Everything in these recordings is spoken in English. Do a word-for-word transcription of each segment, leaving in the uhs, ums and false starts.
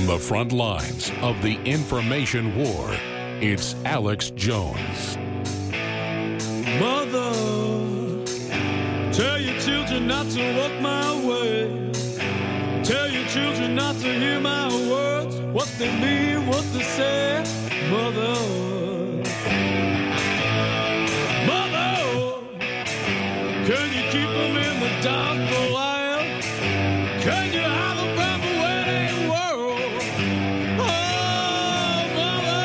the front lines of the information war, it's Alex Jones. Mother, tell your children not to walk my way. Tell your children not to hear my words, what they mean, what they say. Mother, Mother, can you keep them in the dark for a while? Can you hide them from the wedding world? Oh,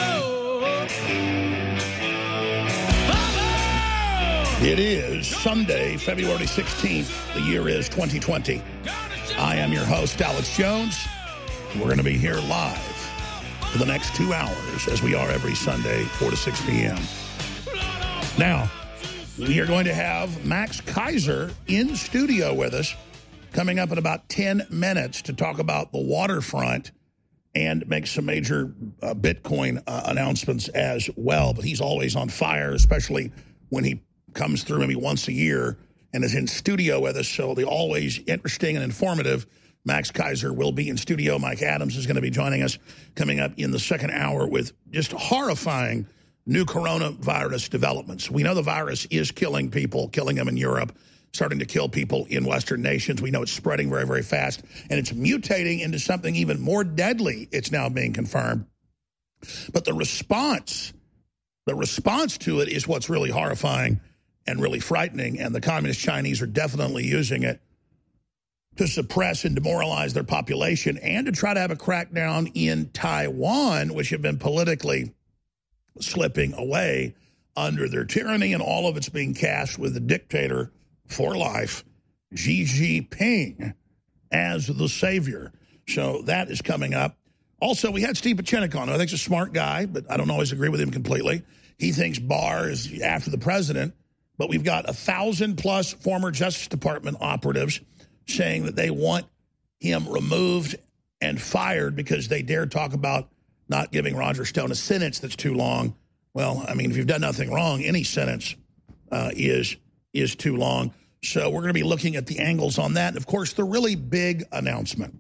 Mother, Mother. It is Sunday, February sixteenth. The year is twenty twenty. I am your host, Alex Jones. We're going to be here live for the next two hours, as we are every Sunday, four to six p.m. Now, we are going to have Max Keiser in studio with us coming up in about ten minutes to talk about the waterfront and make some major uh, Bitcoin uh, announcements as well. But he's always on fire, especially when he comes through maybe once a year and is in studio with us. So the always interesting and informative Max Keiser will be in studio. Mike Adams is going to be joining us coming up in the second hour with just horrifying new coronavirus developments. We know the virus is killing people, killing them in Europe, starting to kill people in Western nations. We know it's spreading very, very fast, and it's mutating into something even more deadly. It's now being confirmed. But the response, the response to it is what's really horrifying and really frightening, and the communist Chinese are definitely using it to suppress and demoralize their population and to try to have a crackdown in Taiwan, which have been politically slipping away under their tyranny, and all of it's being cast with the dictator for life, Xi Jinping, as the savior. So that is coming up. Also, we had Steve Pieczenik on, who I think is a smart guy, but I don't always agree with him completely. He thinks Barr is after the president. But we've got a thousand plus former Justice Department operatives saying that they want him removed and fired because they dare talk about not giving Roger Stone a sentence that's too long. Well, I mean, if you've done nothing wrong, any sentence uh, is is too long. So we're going to be looking at the angles on that. And, of course, the really big announcement.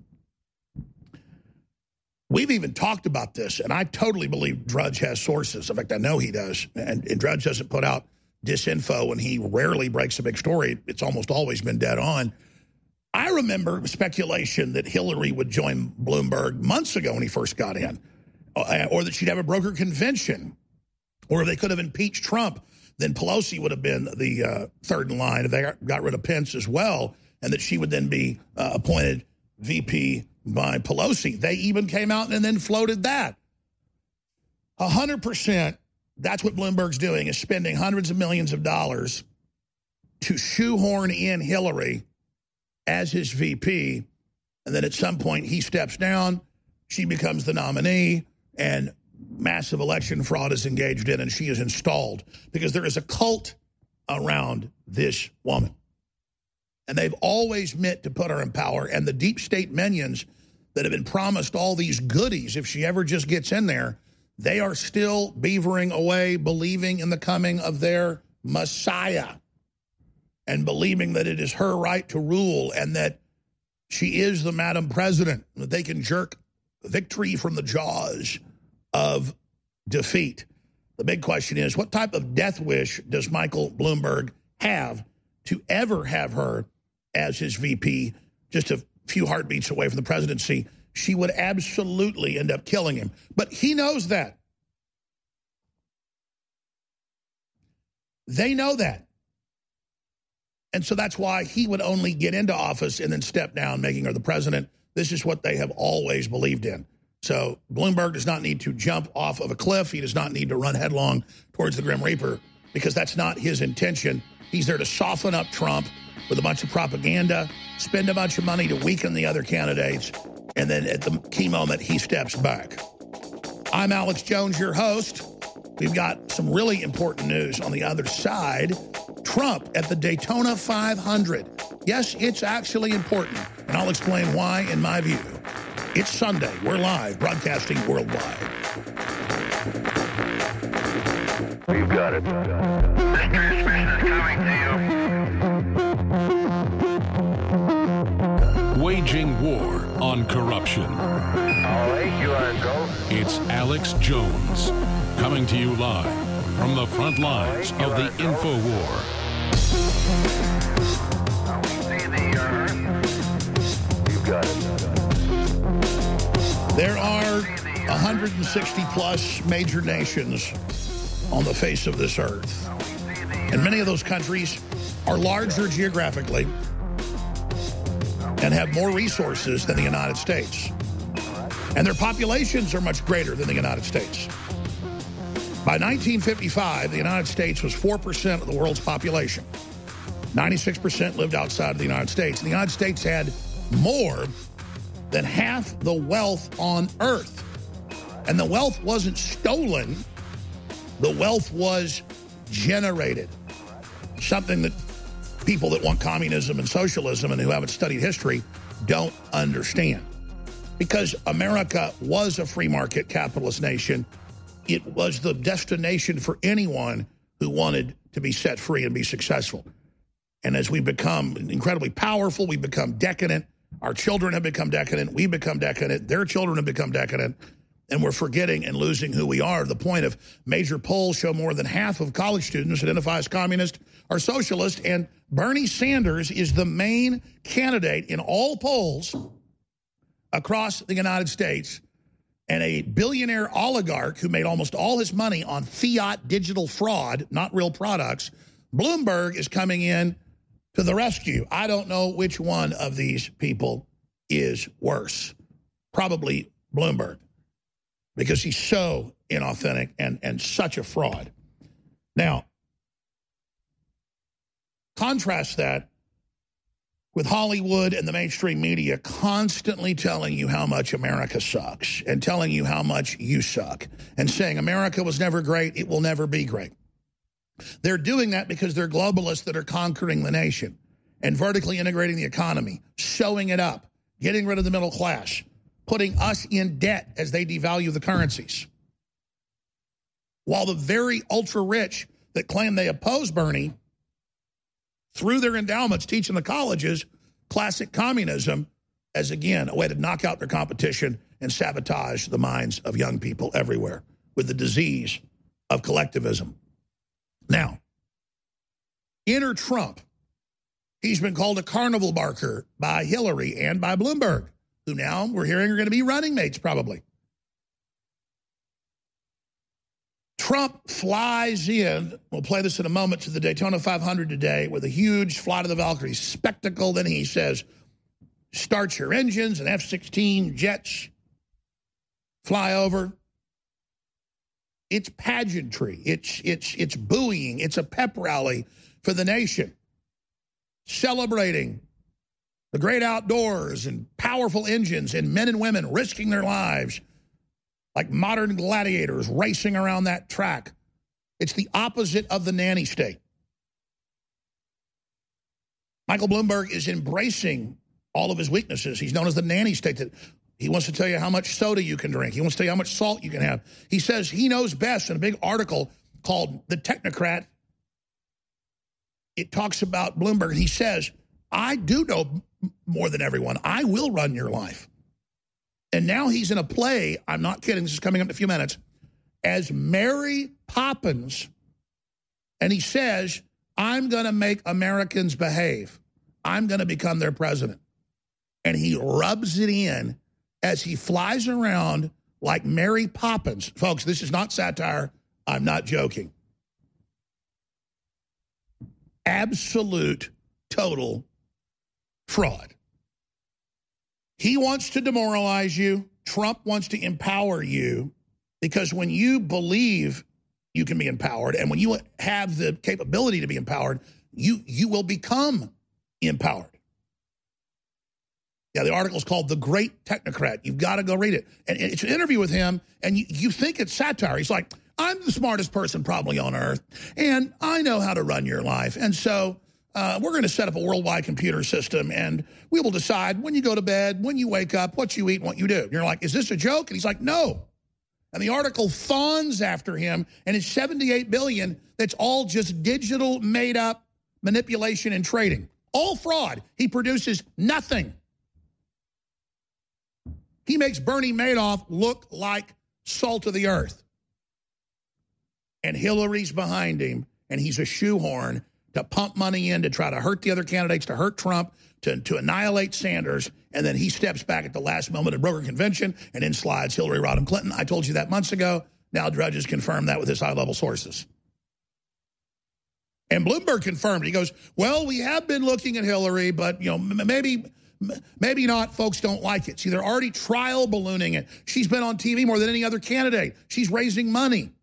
We've even talked about this, and I totally believe Drudge has sources. In fact, I know he does. And, and Drudge doesn't put out disinfo, and he rarely breaks a big story. It's almost always been dead on. I remember speculation that Hillary would join Bloomberg months ago when he first got in, or that she'd have a broker convention, or if they could have impeached Trump, then Pelosi would have been the uh, third in line if they got rid of Pence as well, and that she would then be uh, appointed V P by Pelosi. They even came out and then floated that. A hundred percent. That's what Bloomberg's doing, is spending hundreds of millions of dollars to shoehorn in Hillary as his V P. And then at some point he steps down, she becomes the nominee, and massive election fraud is engaged in, and she is installed because there is a cult around this woman. And they've always meant to put her in power, and the deep state minions that have been promised all these goodies if she ever just gets in there, they are still beavering away, believing in the coming of their Messiah and believing that it is her right to rule and that she is the Madam President, that they can jerk victory from the jaws of defeat. The big question is, what type of death wish does Michael Bloomberg have to ever have her as his V P just a few heartbeats away from the presidency? She would absolutely end up killing him. But he knows that. They know that. And so that's why he would only get into office and then step down, making her the president. This is what they have always believed in. So Bloomberg does not need to jump off of a cliff. He does not need to run headlong towards the Grim Reaper, because that's not his intention. He's there to soften up Trump with a bunch of propaganda, spend a bunch of money to weaken the other candidates, and then at the key moment, he steps back. I'm Alex Jones, your host. We've got some really important news on the other side. Trump at the Daytona five hundred. Yes, it's actually important, and I'll explain why in my view. It's Sunday. We're live, broadcasting worldwide. We've got it. This transmission is coming to you. Waging war on corruption. All right, you are go. It's Alex Jones, coming to you live from the front lines of the info war. See the Earth. You got it. There are one hundred sixty plus major nations on the face of this earth. And many of those countries are larger geographically and have more resources than the United States. And their populations are much greater than the United States. By nineteen fifty-five, the United States was four percent of the world's population. ninety-six percent lived outside of the United States. And the United States had more than half the wealth on Earth. And the wealth wasn't stolen. The wealth was generated. Something that people that want communism and socialism and who haven't studied history don't understand. Because America was a free market capitalist nation, it was the destination for anyone who wanted to be set free and be successful. And as we become incredibly powerful, we become decadent. Our children have become decadent. We become decadent. Their children have become decadent. And we're forgetting and losing who we are. The point of major polls show more than half of college students identify as communist or socialist. And Bernie Sanders is the main candidate in all polls across the United States. And a billionaire oligarch who made almost all his money on fiat digital fraud, not real products, Bloomberg is coming in to the rescue. I don't know which one of these people is worse. Probably Bloomberg, because he's so inauthentic and, and such a fraud. Now, contrast that with Hollywood and the mainstream media constantly telling you how much America sucks and telling you how much you suck and saying America was never great, it will never be great. They're doing that because they're globalists that are conquering the nation and vertically integrating the economy, showing it up, getting rid of the middle class, putting us in debt as they devalue the currencies. While the very ultra-rich that claim they oppose Bernie, through their endowments, teaching the colleges classic communism as, again, a way to knock out their competition and sabotage the minds of young people everywhere with the disease of collectivism. Now, enter Trump. He's been called a carnival barker by Hillary and by Bloomberg, who now we're hearing are going to be running mates probably. Trump flies in, we'll play this in a moment, to the Daytona five hundred today with a huge Flight of the Valkyries spectacle. Then he says, start your engines, and F sixteen jets fly over. It's pageantry. It's, it's, it's booing. It's a pep rally for the nation, celebrating the great outdoors and powerful engines and men and women risking their lives like modern gladiators racing around that track. It's the opposite of the nanny state. Michael Bloomberg is embracing all of his weaknesses. He's known as the nanny state. That he wants to tell you how much soda you can drink. He wants to tell you how much salt you can have. He says he knows best in a big article called The Technocrat. It talks about Bloomberg, and he says, I do know more than everyone. I will run your life. And now he's in a play, I'm not kidding, this is coming up in a few minutes, as Mary Poppins. And he says, I'm going to make Americans behave. I'm going to become their president. And he rubs it in as he flies around like Mary Poppins. Folks, this is not satire. I'm not joking. Absolute, total fraud. He wants to demoralize you. Trump wants to empower you, because when you believe you can be empowered and when you have the capability to be empowered, you, you will become empowered. Yeah, the article is called The Great Technocrat. You've got to go read it. And it's an interview with him, and you, you think it's satire. He's like, I'm the smartest person probably on earth, and I know how to run your life. And so uh, we're going to set up a worldwide computer system, and we will decide when you go to bed, when you wake up, what you eat, and what you do. And you're like, is this a joke? And he's like, no. And the article fawns after him, and it's seventy-eight billion dollars that's all just digital, made-up manipulation and trading. All fraud. He produces nothing. He makes Bernie Madoff look like salt of the earth. And Hillary's behind him, and he's a shoehorn to pump money in to try to hurt the other candidates, to hurt Trump, to, to annihilate Sanders, and then he steps back at the last moment at broker convention, and in slides Hillary Rodham Clinton. I told you that months ago. Now Drudge has confirmed that with his high-level sources. And Bloomberg confirmed. He goes, well, we have been looking at Hillary, but, you know, maybe... Maybe not, folks don't like it. See, they're already trial ballooning it. She's been on T V more than any other candidate. She's raising money.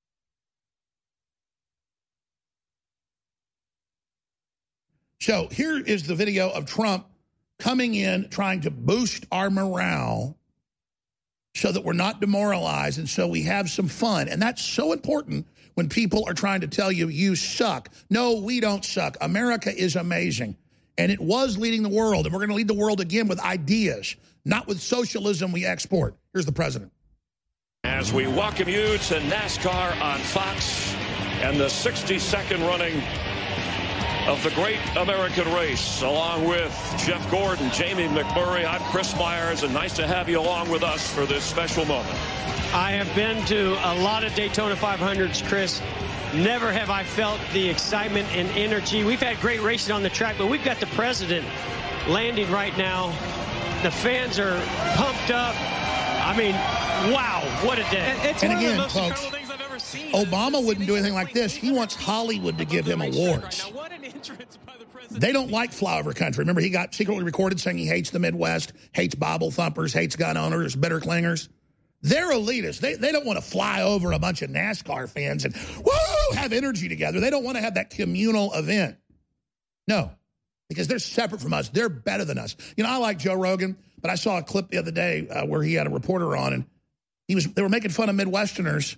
So here is the video of Trump coming in, trying to boost our morale so that we're not demoralized and so we have some fun. And that's so important when people are trying to tell you, you suck. No, we don't suck. America is amazing. And it was leading the world, and we're going to lead the world again with ideas, not with socialism we export. Here's the president. As we welcome you to NASCAR on Fox and the sixty-second running of the Great American Race, along with Jeff Gordon, Jamie McMurray, I'm Chris Myers, and nice to have you along with us for this special moment. I have been to a lot of Daytona five hundreds, Chris. Never have I felt the excitement and energy. We've had great racing on the track, but we've got the president landing right now. The fans are pumped up. I mean, wow, what a day. It's and again, folks, incredible things I've ever seen. Obama wouldn't do anything like this. He wants Hollywood to give him awards. Right now, what an entrance by the president. They don't like flyover country. Remember, he got secretly recorded saying he hates the Midwest, hates Bible thumpers, hates gun owners, bitter clingers. They're elitists. They, they don't want to fly over a bunch of NASCAR fans and, woo, have energy together. They don't want to have that communal event. No, because they're separate from us. They're better than us. You know, I like Joe Rogan, but I saw a clip the other day uh, where he had a reporter on, and he was they were making fun of Midwesterners,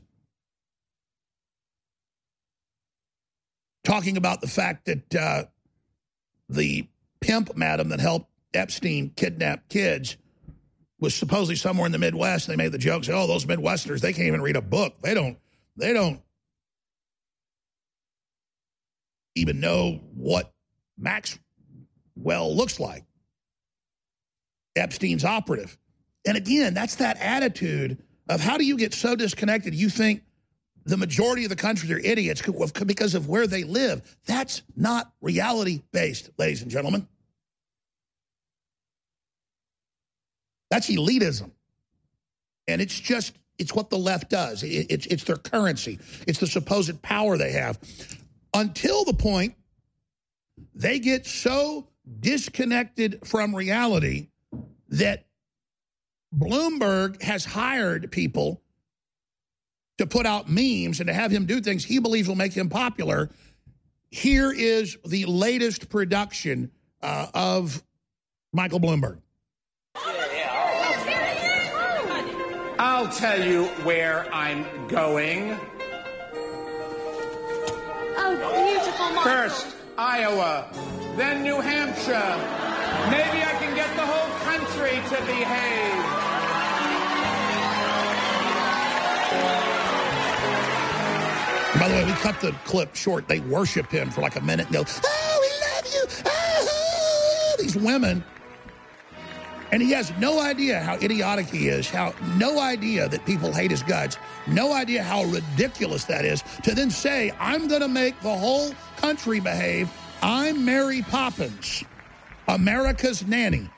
talking about the fact that uh, the pimp madam that helped Epstein kidnap kids was supposedly somewhere in the Midwest. They made the joke, say, oh, those Midwesterners, they can't even read a book. They don't, they don't even know what Maxwell looks like. Epstein's operative. And again, that's that attitude of how do you get so disconnected you think the majority of the country are idiots because of where they live. That's not reality-based, ladies and gentlemen. That's elitism. And it's just, it's what the left does. It, it's, it's their currency. It's the supposed power they have. Until the point they get so disconnected from reality that Bloomberg has hired people to put out memes and to have him do things he believes will make him popular. Here is the latest production uh, of Michael Bloomberg. I'll tell you where I'm going. Oh, beautiful, Michael. First, Iowa, then New Hampshire. Maybe I can get the whole country to behave. By the way, we cut the clip short. They worship him for like a minute and go, oh, we love you. Oh, these women. And he has no idea how idiotic he is, how no idea that people hate his guts, no idea how ridiculous that is, to then say, I'm going to make the whole country behave. I'm Mary Poppins, America's nanny.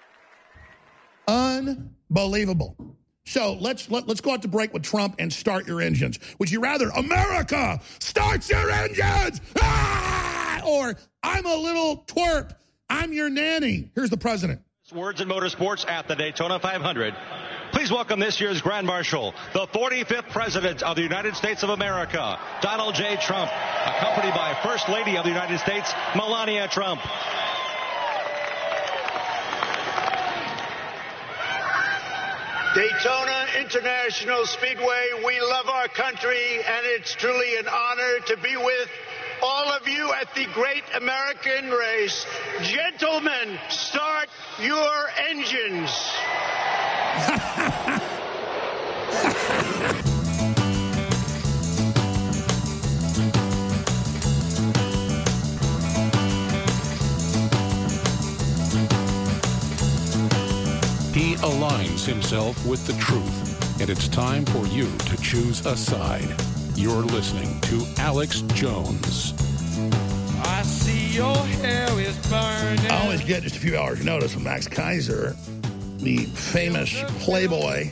Unbelievable. So let's let, let's go out to break with Trump and start your engines. Would you rather America start your engines? Ah! Or I'm a little twerp. I'm your nanny. Here's the president. Words in motorsports at the Daytona five hundred. Please welcome this year's Grand Marshal, the forty-fifth President of the United States of America, Donald J. Trump, accompanied by First Lady of the United States, Melania Trump. Daytona International Speedway, we love our country, and it's truly an honor to be with all of you at the Great American Race. Gentlemen, start your engines. He aligns himself with the truth, and it's time for you to choose a side. You're listening to Alex Jones. I see your hair is burning. I always get just a few hours notice from Max Kaiser, the famous Playboy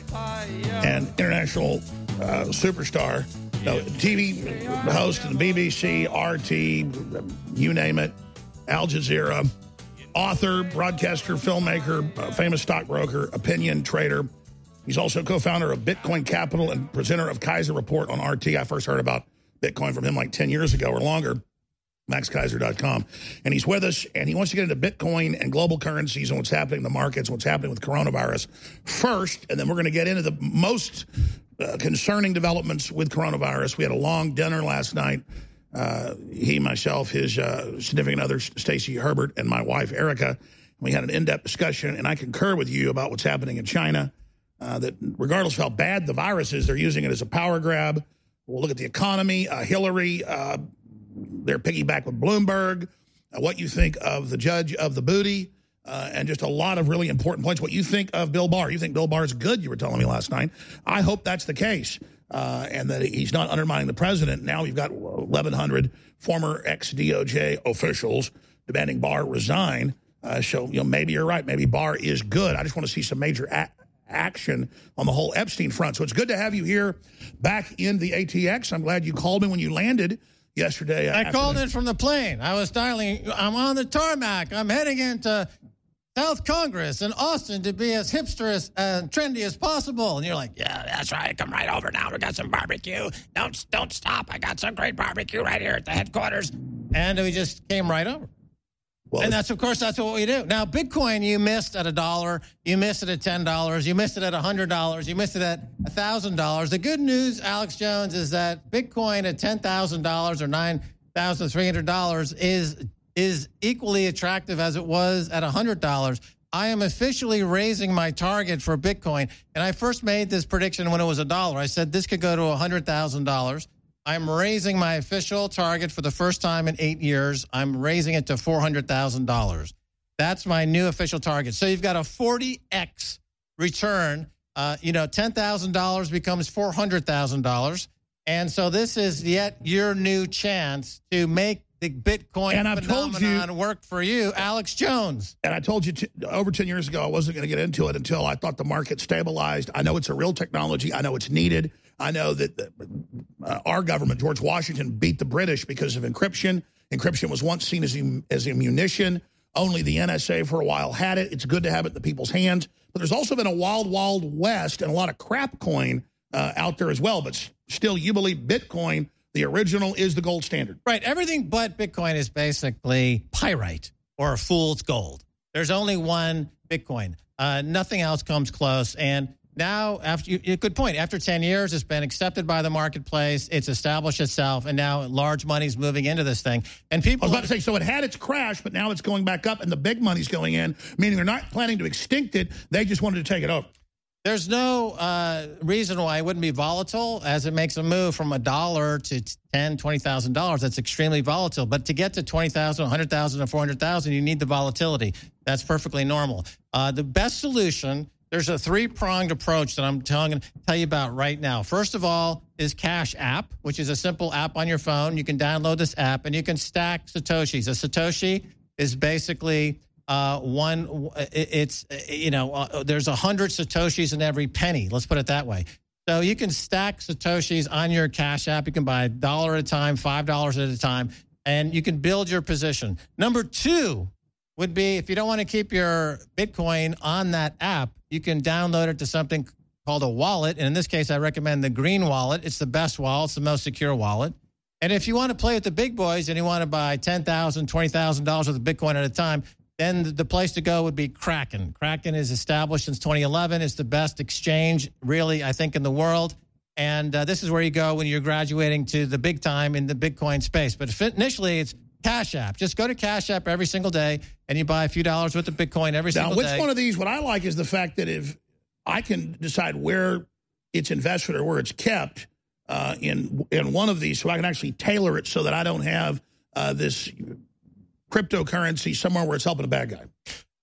and international uh, superstar, no, T V host of the B B C, R T, you name it, Al Jazeera, author, broadcaster, filmmaker, uh, famous stockbroker, opinion trader. He's also co-founder of Bitcoin Capital and presenter of Kaiser Report on R T. I first heard about Bitcoin from him like ten years ago or longer. Max Kaiser dot com. And he's with us, and he wants to get into Bitcoin and global currencies and what's happening in the markets, what's happening with coronavirus first, and then we're going to get into the most uh, concerning developments with coronavirus. We had a long dinner last night. Uh, he, myself, his uh, significant other, Stacey Herbert, and my wife, Erica. We had an in-depth discussion, and I concur with you about what's happening in China, uh, that regardless of how bad the virus is, they're using it as a power grab. We'll look at the economy. Uh, Hillary... Uh, They're piggyback with Bloomberg, uh, what you think of the judge of the booty, uh, and just a lot of really important points. What you think of Bill Barr. You think Bill Barr is good, you were telling me last night. I hope that's the case, uh, and that he's not undermining the president. Now we've got eleven hundred former ex-D O J officials demanding Barr resign. Uh, so, you know, maybe you're right. Maybe Barr is good. I just want to see some major a action on the whole Epstein front. So it's good to have you here back in the A T X. I'm glad you called me when you landed yesterday. I called in from the plane. I was dialing. I'm on the tarmac. I'm heading into South Congress in Austin to be as hipster as, and trendy as possible. And you're like, yeah, that's right. Come right over now. We got some barbecue. Don't, don't stop. I got some great barbecue right here at the headquarters. And we just came right over. Well, and that's, of course, that's what we do. Now, Bitcoin, you missed at a dollar. You missed it at ten dollars. You missed it at one hundred dollars. You missed it at one thousand dollars. The good news, Alex Jones, is that Bitcoin at ten thousand dollars or nine thousand three hundred dollars is, is equally attractive as it was at one hundred dollars. I am officially raising my target for Bitcoin. And I first made this prediction when it was a dollar. I said this could go to one hundred thousand dollars. I'm raising my official target for the first time in eight years. I'm raising it to four hundred thousand dollars. That's my new official target. So you've got a forty X return. Uh, you know, ten thousand dollars becomes four hundred thousand dollars. And so this is yet your new chance to make the Bitcoin and I've phenomenon told you, work for you, Alex Jones. And I told you t over ten years ago I wasn't going to get into it until I thought the market stabilized. I know it's a real technology. I know it's needed. I know that the, uh, our government, George Washington, beat the British because of encryption. Encryption was once seen as a, as a munition. Only the N S A for a while had it. It's good to have it in the people's hands. But there's also been a wild, wild west and a lot of crap coin uh, out there as well. But still, you believe Bitcoin, the original, is the gold standard. Right. Everything but Bitcoin is basically pyrite or fool's gold. There's only one Bitcoin. Uh, nothing else comes close. And now, after you, good point. After ten years, it's been accepted by the marketplace. It's established itself, and now large money's moving into this thing. And people, I was about to say, so it had its crash, but now it's going back up, and the big money's going in. Meaning they're not planning to extinct it; they just wanted to take it over. There's no uh, reason why it wouldn't be volatile, as it makes a move from a dollar to ten, twenty thousand dollars. That's extremely volatile. But to get to twenty thousand, one hundred thousand, or four hundred thousand, you need the volatility. That's perfectly normal. Uh, the best solution. There's a three-pronged approach that I'm telling tell you about right now. First of all is Cash App, which is a simple app on your phone. You can download this app, and you can stack Satoshis. A Satoshi is basically uh, one, it's, you know, uh, there's one hundred Satoshis in every penny. Let's put it that way. So you can stack Satoshis on your Cash App. You can buy a dollar at a time, five dollars at a time, and you can build your position. Number two would be, if you don't want to keep your Bitcoin on that app, you can download it to something called a wallet. And in this case, I recommend the Green Wallet. It's the best wallet. It's the most secure wallet. And if you want to play with the big boys and you want to buy ten thousand dollars, twenty thousand dollars worth of Bitcoin at a time, then the place to go would be Kraken. Kraken is established since twenty eleven. It's the best exchange, really, I think, in the world. And uh, this is where you go when you're graduating to the big time in the Bitcoin space. But initially, it's Cash App. Just go to Cash App every single day, and you buy a few dollars worth of Bitcoin every now, single which day. Which one of these, what I like is the fact that if I can decide where it's invested or where it's kept uh, in, in one of these, so I can actually tailor it so that I don't have uh, this cryptocurrency somewhere where it's helping a bad guy.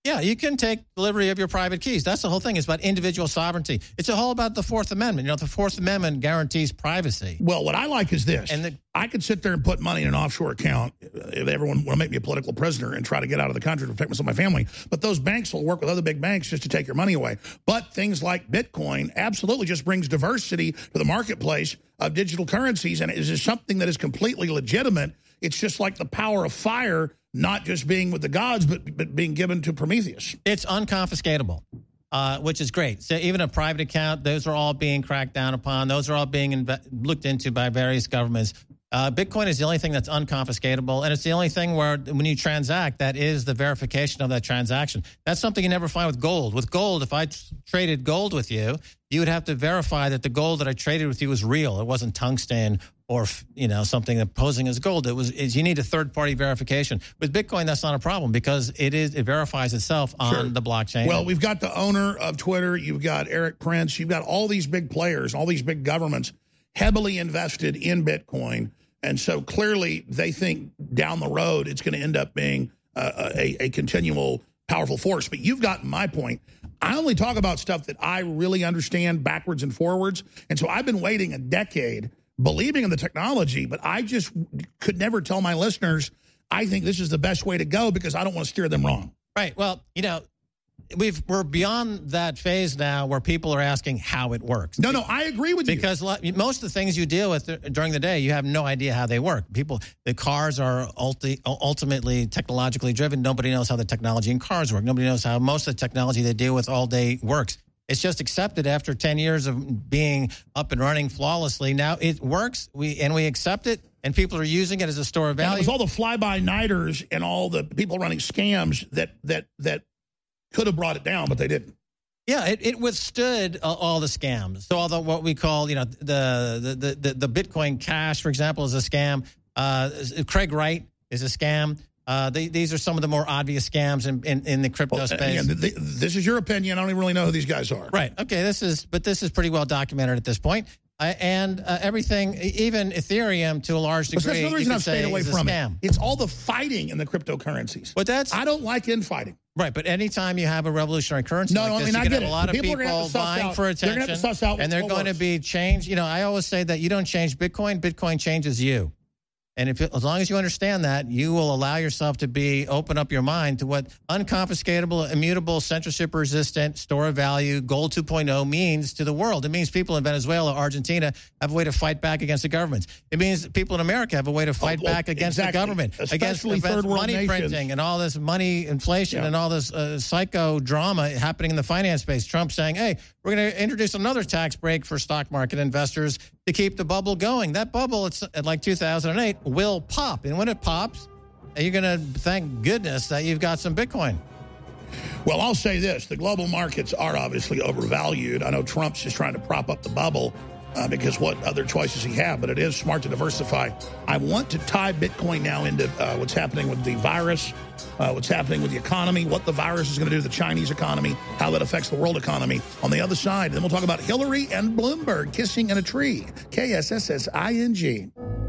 Yeah, you can take delivery of your private keys. That's the whole thing. It's about individual sovereignty. It's all about the Fourth Amendment. You know, the Fourth Amendment guarantees privacy. Well, what I like is this. And the, I could sit there and put money in an offshore account if everyone want to make me a political prisoner and try to get out of the country to protect myself and my family. But those banks will work with other big banks just to take your money away. But things like Bitcoin absolutely just brings diversity to the marketplace of digital currencies. And it is something that is completely legitimate. It's just like the power of fire, not just being with the gods, but, but being given to Prometheus. It's unconfiscatable, uh, which is great. So even a private account, those are all being cracked down upon. Those are all being inve- looked into by various governments. Uh, Bitcoin is the only thing that's unconfiscatable, and it's the only thing where when you transact, that is the verification of that transaction. That's something you never find with gold. With gold, if I t- traded gold with you, you would have to verify that the gold that I traded with you was real. It wasn't tungsten or, you know, something that posing as gold. It was. Is you need a third-party verification. With Bitcoin, that's not a problem because it is it verifies itself on Sure. the blockchain. Well, we've got the owner of Twitter. You've got Eric Prince. You've got all these big players, all these big governments heavily invested in Bitcoin. And so clearly they think down the road it's going to end up being uh, a, a continual powerful force. But you've gotten my point. I only talk about stuff that I really understand backwards and forwards. And so I've been waiting a decade believing in the technology, but I just could never tell my listeners I think this is the best way to go because I don't want to steer them wrong. Right. Well, you know, we've we're beyond that phase now where people are asking how it works. No, no, I agree with you. Because most of the things you deal with during the day, you have no idea how they work. People, the cars are ulti- ultimately technologically driven. Nobody knows how the technology in cars work. Nobody knows how most of the technology they deal with all day works. It's just accepted after ten years of being up and running flawlessly. Now it works, we and we accept it, and people are using it as a store of value. And it was all the fly-by-nighters and all the people running scams that that that could have brought it down, but they didn't. Yeah, it, it withstood uh, all the scams. So all the what we call, you know, the the the, the Bitcoin Cash, for example, is a scam. Uh, Craig Wright is a scam. Uh, they, these are some of the more obvious scams in, in, in the crypto well, space. Again, the, this is your opinion. I don't even really know who these guys are. Right. Okay. This is, but this is pretty well documented at this point. Uh, and uh, everything, even Ethereum, to a large degree, but that's another reason I've stayed away from scam. it. It's all the fighting in the cryptocurrencies. But that's I don't like infighting. Right, but anytime you have a revolutionary currency no, like no, this, I mean, you're I going get to have it. a lot of people, people vying out. for attention, they're gonna have to suss out and they're going works. to be changed. You know, I always say that you don't change Bitcoin; Bitcoin changes you. And if as long as you understand that, you will allow yourself to be open up your mind to what unconfiscatable, immutable, censorship-resistant, store of value, gold two point oh means to the world. It means people in Venezuela, Argentina have a way to fight back against the governments. It means people in America have a way to fight oh, well, back against exactly. the government, Especially against third world money nations. printing and all this money inflation Yeah. and all this uh, psycho drama happening in the finance space. Trump saying, "Hey, we're going to introduce another tax break for stock market investors to keep the bubble going." That bubble, it's like two thousand eight, will pop. And when it pops, you're going to thank goodness that you've got some Bitcoin. Well, I'll say this. The global markets are obviously overvalued. I know Trump's just trying to prop up the bubble uh, because what other choices he have, but it is smart to diversify. I want to tie Bitcoin now into uh, what's happening with the virus, uh, what's happening with the economy, what the virus is going to do to the Chinese economy, how that affects the world economy on the other side. And then we'll talk about Hillary and Bloomberg kissing in a tree. K S S S I N G.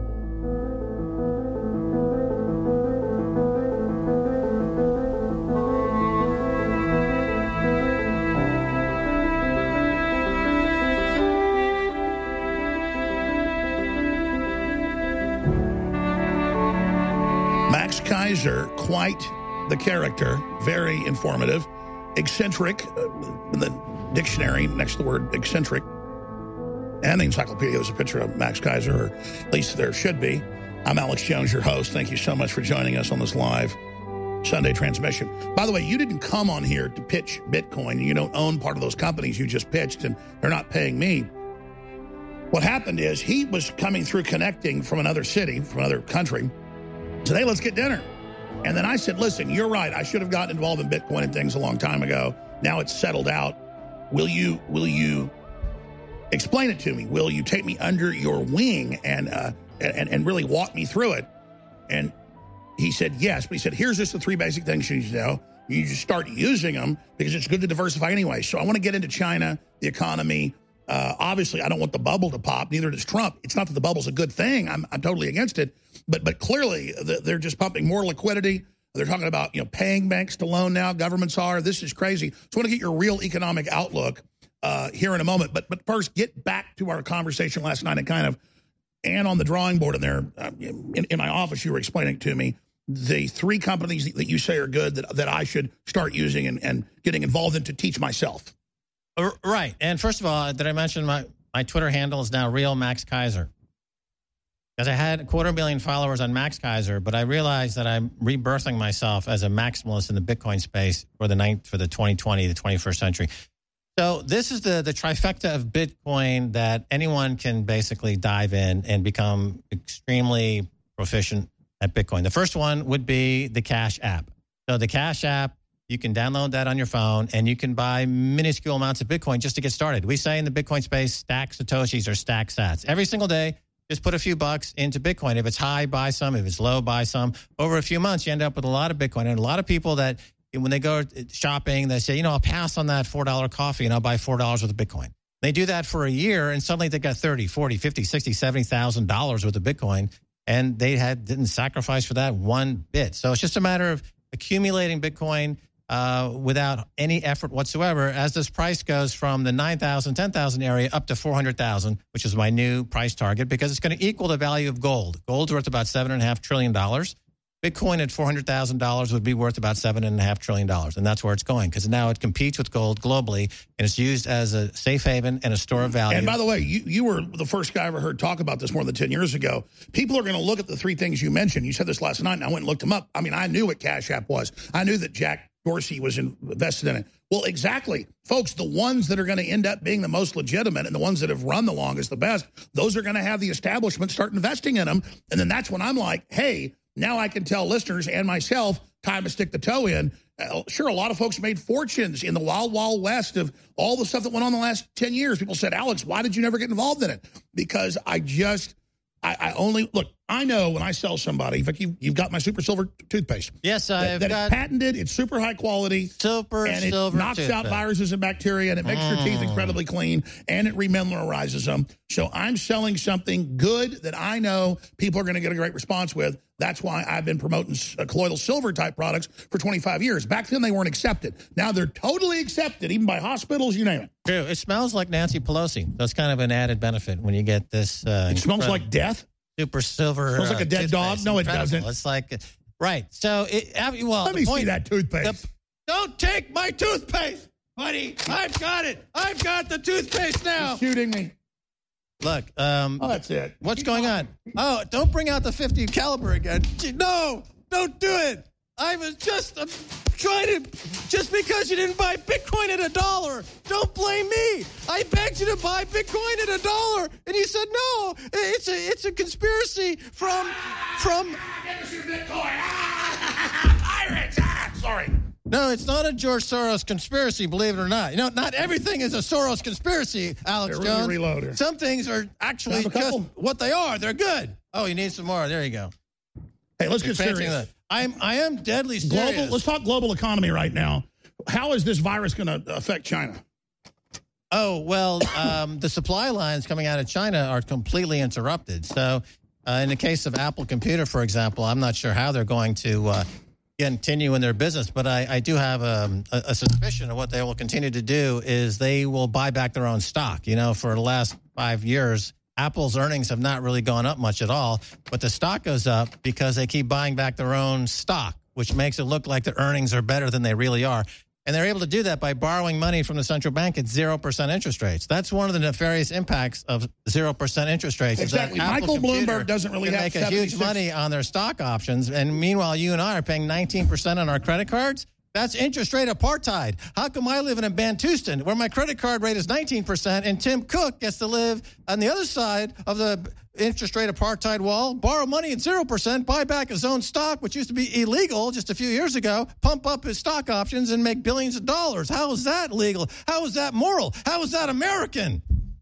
Max Kaiser, quite the character, very informative, eccentric, uh, in the dictionary next to the word eccentric, and the encyclopedia, there's a picture of Max Kaiser, or at least there should be. I'm Alex Jones, your host. Thank you so much for joining us on this live Sunday transmission. By the way, you didn't come on here to pitch Bitcoin. You don't own part of those companies you just pitched, and they're not paying me. What happened is he was coming through connecting from another city, from another country, said, "Hey, let's get dinner." And then I said, "Listen, you're right. I should have gotten involved in Bitcoin and things a long time ago. Now it's settled out. Will you will you explain it to me? Will you take me under your wing and uh, and, and really walk me through it?" And he said, yes. But he said, here's just the three basic things you need to know. You just start using them because it's good to diversify anyway. So I want to get into China, the economy. Uh, obviously, I don't want the bubble to pop. Neither does Trump. It's not that the bubble's a good thing. I'm, I'm totally against it. But but clearly, the, they're just pumping more liquidity. They're talking about, you know, paying banks to loan now. Governments are. This is crazy. So I want to get your real economic outlook uh, here in a moment. But but first, get back to our conversation last night and kind of, and on the drawing board in there, uh, in, in my office, you were explaining to me the three companies that you say are good that, that I should start using and, and getting involved in to teach myself. Right. And first of all, did I mention my, my Twitter handle is now Real Max Keiser? Because I had a quarter million followers on Max Keiser, but I realized that I'm rebirthing myself as a maximalist in the Bitcoin space for the ninth, for the twenty twenty, the twenty-first century. So this is the, the trifecta of Bitcoin that anyone can basically dive in and become extremely proficient at Bitcoin. The first one would be the Cash App. So the Cash App, you can download that on your phone, and you can buy minuscule amounts of Bitcoin just to get started. We say in the Bitcoin space, stack Satoshis or stack sats. Every single day, just put a few bucks into Bitcoin. If it's high, buy some. If it's low, buy some. Over a few months, you end up with a lot of Bitcoin. And a lot of people that, when they go shopping, they say, you know, I'll pass on that four dollar coffee and I'll buy four dollars worth of Bitcoin. They do that for a year, and suddenly they got thirty, forty, fifty, sixty, seventy thousand dollars worth of Bitcoin, and they had didn't sacrifice for that one bit. So it's just a matter of accumulating Bitcoin uh, without any effort whatsoever as this price goes from the nine thousand, ten thousand area up to four hundred thousand, which is my new price target, because it's going to equal the value of gold. Gold's worth about seven point five trillion dollars. Bitcoin at four hundred thousand dollars would be worth about seven point five trillion dollars, and that's where it's going, because now it competes with gold globally, and it's used as a safe haven and a store of value. And by the way, you, you were the first guy I ever heard talk about this more than ten years ago. People are going to look at the three things you mentioned. You said this last night, and I went and looked them up. I mean, I knew what Cash App was. I knew that Jack Dorsey was invested in it. Well, exactly. Folks, the ones that are going to end up being the most legitimate and the ones that have run the longest, the best, those are going to have the establishment start investing in them. And then that's when I'm like, hey, now I can tell listeners and myself, time to stick the toe in. Uh, sure, a lot of folks made fortunes in the wild, wild west of all the stuff that went on the last ten years. People said, Alex, why did you never get involved in it? Because I just, I, I only, look, I know when I sell somebody, in fact, you, you've got my Super Silver toothpaste. Yes, I have that, that got it's patented, it's super high quality. Super and it Silver knocks toothpaste. out viruses and bacteria, and it makes mm. your teeth incredibly clean, and it remineralizes them. So I'm selling something good that I know people are going to get a great response with. That's why I've been promoting uh, colloidal silver type products for twenty-five years. Back then, they weren't accepted. Now they're totally accepted, even by hospitals, you name it. True. It smells like Nancy Pelosi. That's kind of an added benefit when you get this. Uh, it smells like death? Super silver. Smells like a dead uh, dog? No, it Incredible. doesn't. It's like, right. So, it, well, let me point, see that toothpaste. The, don't take my toothpaste, buddy. I've got it. I've got the toothpaste now. You're shooting me. Look, um, oh, that's it. What's going on? Oh, don't bring out the fifty caliber again. No, don't do it. I was just uh, trying to, just because you didn't buy Bitcoin at a dollar, don't blame me. I begged you to buy Bitcoin at a dollar, and you said no. It's a it's a conspiracy from from. Give us your Bitcoin. Ah, pirates. Ah, sorry. No, it's not a George Soros conspiracy, believe it or not. You know, not everything is a Soros conspiracy, Alex They're Jones. Really reloaded. Some things are actually just what they are. They're good. Oh, you need some more. There you go. Hey, let's You're get serious. That. I'm, I am deadly serious. Global, let's talk global economy right now. How is this virus going to affect China? Oh, well, um, the supply lines coming out of China are completely interrupted. So uh, in the case of Apple Computer, for example, I'm not sure how they're going to uh, continue in their business, but I, I do have um, a, a suspicion of what they will continue to do is they will buy back their own stock. You know, for the last five years, Apple's earnings have not really gone up much at all, but the stock goes up because they keep buying back their own stock, which makes it look like their earnings are better than they really are. And they're able to do that by borrowing money from the central bank at zero percent interest rates. That's one of the nefarious impacts of zero percent interest rates. Exactly. Is that Michael Apple Bloomberg doesn't really can have make a huge money on their stock options. And meanwhile, you and I are paying nineteen percent on our credit cards. That's interest rate apartheid. How come I live in a Bantustan where my credit card rate is nineteen percent and Tim Cook gets to live on the other side of the interest rate apartheid wall, borrow money at zero percent, buy back his own stock, which used to be illegal just a few years ago, pump up his stock options and make billions of dollars? How is that legal? How is that moral? How is that American?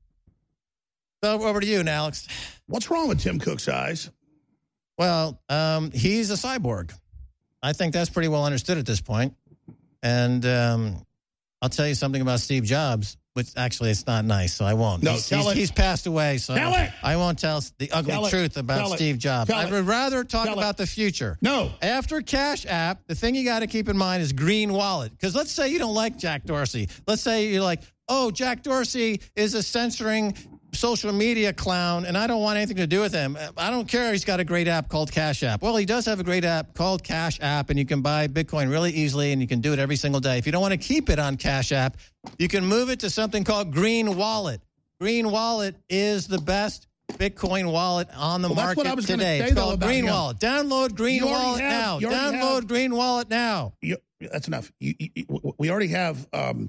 So over to you, Alex. What's wrong with Tim Cook's eyes? Well, um, he's a cyborg. I think that's pretty well understood at this point. And um, I'll tell you something about Steve Jobs. which actually it's not nice, so I won't. No, he's, tell he's, it. he's passed away, so Tell it. I won't tell the ugly Tell it. truth about Tell it. Steve Jobs. Tell I it. would rather talk Tell about it. the future. No. After Cash App, the thing you got to keep in mind is Green Wallet. Because let's say you don't like Jack Dorsey. Let's say you're like, oh, Jack Dorsey is a censoring social media clown, and I don't want anything to do with him. I don't care. He's got a great app called Cash App. Well, he does have a great app called Cash App, and you can buy Bitcoin really easily, and you can do it every single day. If you don't want to keep it on Cash App, you can move it to something called Green Wallet. Green Wallet is the best Bitcoin wallet on the Well, that's what I market was gonna today. say, It's though, called about Green him. Wallet. Download Green You already Wallet have- now. you already Download have- Green Wallet now. You, that's enough. You, you, you- we already have um,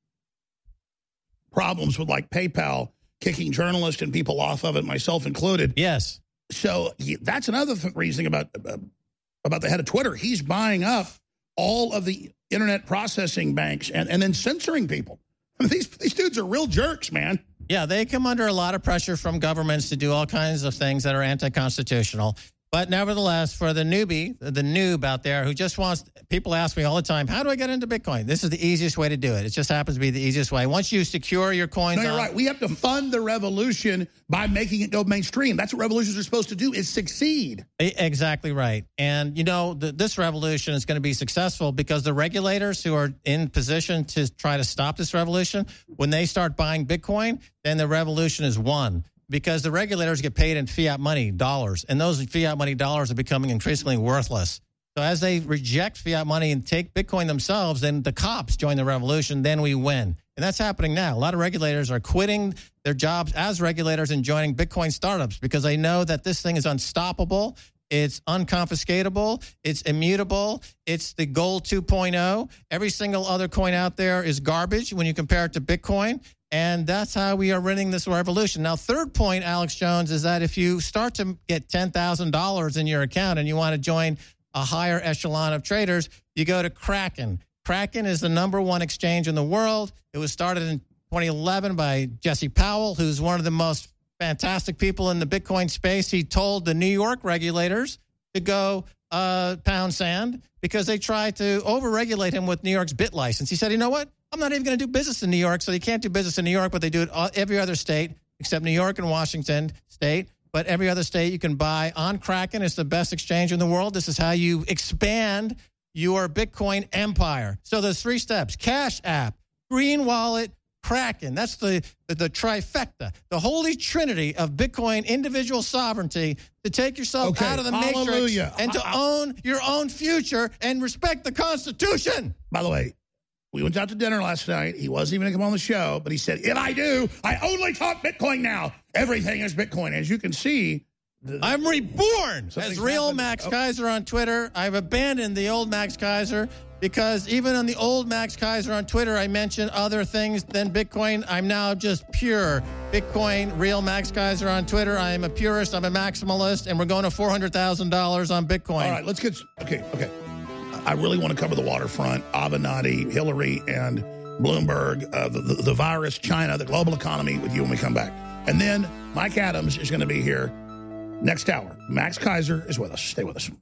problems with like PayPal kicking journalists and people off of it, myself included. Yes. So he, that's another th- reason about uh, about the head of Twitter. He's buying up all of the internet processing banks and, and then censoring people. I mean, these these dudes are real jerks, man. Yeah, they come under a lot of pressure from governments to do all kinds of things that are anti-constitutional. But nevertheless, for the newbie, the noob out there who just wants, people ask me all the time, how do I get into Bitcoin? This is the easiest way to do it. It just happens to be the easiest way. Once you secure your coins No, you're on, right. We have to fund the revolution by making it go mainstream. That's what revolutions are supposed to do, is succeed. E- Exactly right. And, you know, the, this revolution is going to be successful because the regulators who are in position to try to stop this revolution, when they start buying Bitcoin, then the revolution is won. Because the regulators get paid in fiat money, dollars, and those fiat money dollars are becoming increasingly worthless. So as they reject fiat money and take Bitcoin themselves, then the cops join the revolution, then we win. And that's happening now. A lot of regulators are quitting their jobs as regulators and joining Bitcoin startups because they know that this thing is unstoppable. It's unconfiscatable. It's immutable. It's the gold two point oh. Every single other coin out there is garbage when you compare it to Bitcoin. And that's how we are running this revolution. Now, third point, Alex Jones, is that if you start to get ten thousand dollars in your account and you want to join a higher echelon of traders, you go to Kraken. Kraken is the number one exchange in the world. It was started in twenty eleven by Jesse Powell, who's one of the most fantastic people in the Bitcoin space. He told the New York regulators to go uh, pound sand because they tried to overregulate him with New York's bit license. He said, you know what? I'm not even going to do business in New York, so you can't do business in New York, but they do it all, every other state except New York and Washington State. But every other state you can buy on Kraken. It's the best exchange in the world. This is how you expand your Bitcoin empire. So there's three steps: Cash App, Green Wallet, Kraken. That's the, the, the trifecta, the holy trinity of Bitcoin individual sovereignty to take yourself Okay, out of the hallelujah. matrix and to I- I- own your own future and respect the Constitution. By the way, we went out to dinner last night. He wasn't even going to come on the show, but he said, if I do, I only talk Bitcoin now. Everything is Bitcoin. As you can see, the, I'm reborn as Something's real happened. Max Oh. Kaiser on Twitter. I've abandoned the old Max Kaiser because even on the old Max Kaiser on Twitter, I mentioned other things than Bitcoin. I'm now just pure Bitcoin, real Max Kaiser on Twitter. I am a purist. I'm a maximalist, and we're going to four hundred thousand dollars on Bitcoin. all right, let's get, okay, okay. I really want to cover the waterfront, Avenatti, Hillary, and Bloomberg, uh, the, the, the virus, China, the global economy with you when we come back. And then Mike Adams is going to be here next hour. Max Kaiser is with us. Stay with us.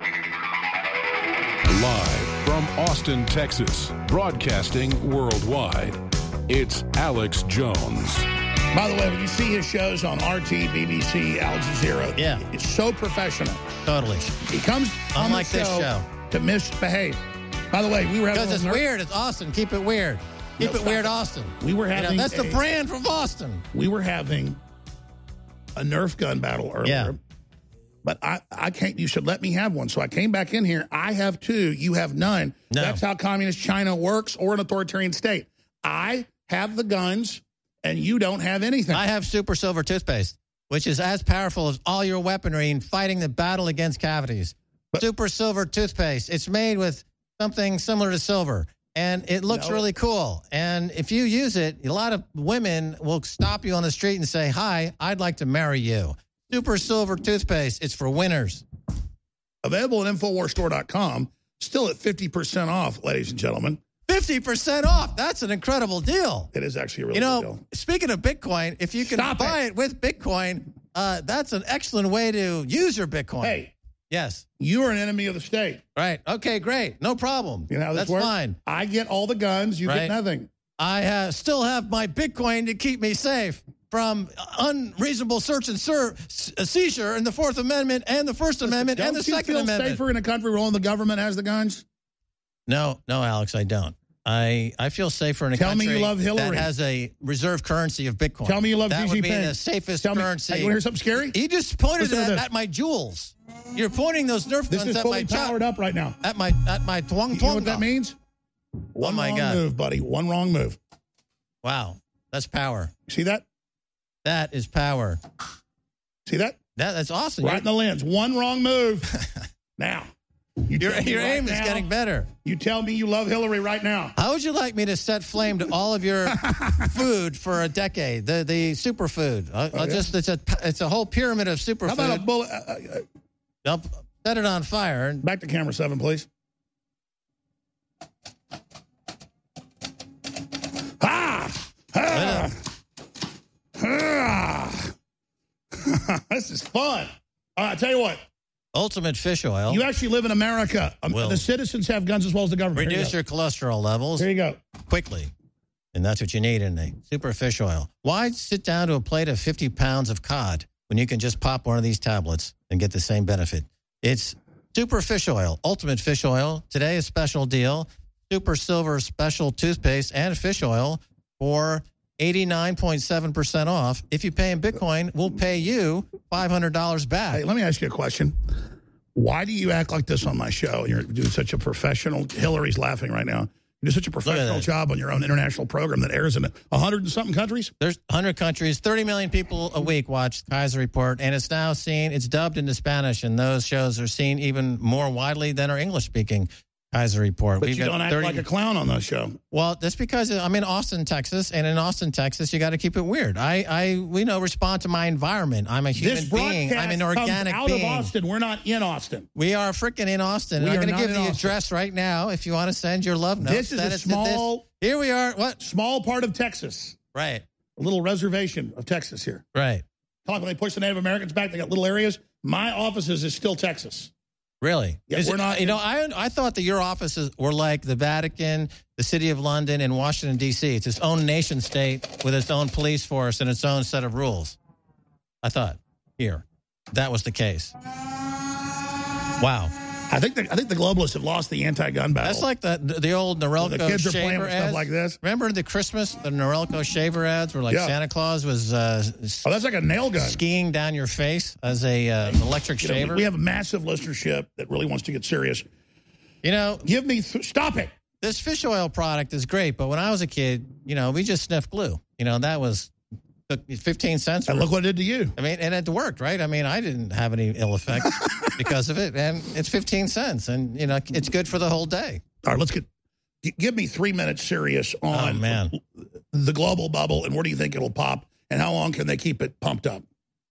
Live from Austin, Texas, broadcasting worldwide, it's Alex Jones. By the way, when you see his shows on R T, B B C, Al Jazeera, Yeah. it's so professional. Totally. He comes on Unlike the this show, show. to misbehave. By the way, we were having Because it's a ner- weird. It's Austin. Keep it weird. Keep No, it stop weird, it. Austin. We were You know, having that's the a- brand from Austin. we were having a Nerf gun battle earlier. Yeah. But I, I can't, you should let me have one. So I came back in here. I have two. You have none. No. That's how communist China works, or an authoritarian state. I have the guns and you don't have anything. I have Super Silver toothpaste, which is as powerful as all your weaponry in fighting the battle against cavities. But- Super Silver toothpaste. It's made with something similar to silver, and it looks No. really cool. And if you use it, a lot of women will stop you on the street and say, "Hi, I'd like to marry you." Super Silver toothpaste. It's for winners. Available at Infowars Store dot com. Still at fifty percent off, ladies and gentlemen. fifty percent off. That's an incredible deal. It is actually a really You know, good deal. speaking of Bitcoin, if you can Stop buy it. it, with Bitcoin, uh, that's an excellent way to use your Bitcoin. Hey, Yes. you are an enemy of the state. Right. Okay, great. No problem. You know how this That's works? fine. I get all the guns. You Right. get nothing. I uh, still have my Bitcoin to keep me safe from unreasonable search and ser- seizure in the Fourth Amendment and the First Amendment Don't and the you Second feel Amendment. safer in a country where only the government has the guns? No, no, Alex, I don't. I, I feel safer in a Tell country me you love Hillary. that has a reserve currency of Bitcoin. Tell me you love that Xi would be Jinping. the safest Tell me, currency. Hey, you want to hear something scary? He just pointed Listen to at, this. at my jewels. You're pointing those Nerf This guns is at fully my jo- powered up right now. At my at my twang You twang. know what that means? One oh my wrong God. move, buddy. One wrong move. Wow, that's power. See that? That is power. See that? That that's awesome. Right You're- in the lens. One wrong move. Now. You Your, tell me your right aim is now- getting better. You tell me you love Hillary right now. How would you like me to set flame to all of your food for a decade? The the superfood. I'll, Oh, I'll yeah? just it's a it's a whole pyramid of superfood. How about a bullet? Uh, uh, I'll set it on fire. And back to camera seven, please. Ah! Ah! Ah! This is fun. All right, I tell you what. ultimate fish oil. You actually live in America. Um, Will the citizens have guns as well as the government. Here you reduce go. your cholesterol levels. Here you go. Quickly. And that's what you need in a super fish oil. Why sit down to a plate of fifty pounds of cod when you can just pop one of these tablets and get the same benefit? It's super fish oil, ultimate fish oil. Today, a special deal. Super silver special toothpaste and fish oil for eighty-nine point seven percent off. If you pay in Bitcoin, we'll pay you five hundred dollars back. Hey, let me ask you a question. Why do you act like this on my show? You're doing such a professional. Hillary's laughing right now. You do such a professional that. job on your own international program that airs in a hundred and something countries. There's one hundred countries, thirty million people a week watch Kaiser Report, and it's now seen, it's dubbed into Spanish, and those shows are seen even more widely than our English-speaking Kaiser Report. But We've you got don't act thirty like a clown on that show. Well, that's because I'm in Austin, Texas, and in Austin, Texas, you got to keep it weird. I, I, we know, respond to my environment. I'm a human This being. broadcast I'm an comes organic out being. of Austin. We're not in Austin. We are freaking in Austin. We I'm are going to not give in the Austin. address right now if you want to send your love notes. This is That a is- small, this- here we are. What? small part of Texas. Right, A little reservation of Texas here. right. Talk when they push the Native Americans back, they got little areas. My offices is still Texas. Really? Yeah, Is we're it- not- You know, I I thought that your offices were like the Vatican, the City of London, and Washington, D C. It's its own nation state with its own police force and its own set of rules. I thought here that was the case. Wow. I think the, I think the globalists have lost the anti-gun battle. That's like the the old Norelco The kids are playing shaver with stuff ads. like this. Remember the Christmas, the Norelco shaver ads where like Yeah. Santa Claus was uh, Oh, that's like a nail gun. skiing down your face as a uh, an electric You know, shaver. we have a massive listenership that really wants to get serious. you know, Give me, th- stop it. this fish oil product is great, but when I was a kid, you know, we just sniffed glue. You know, that was took fifteen cents. And for- look what it did to you. I mean, and it worked, right? I mean, I didn't have any ill effects because of it, and it's fifteen cents, and you know, it's good for the whole day. All right, let's get, g- give me three minutes serious on Oh, man. the global bubble and where do you think it'll pop and how long can they keep it pumped up?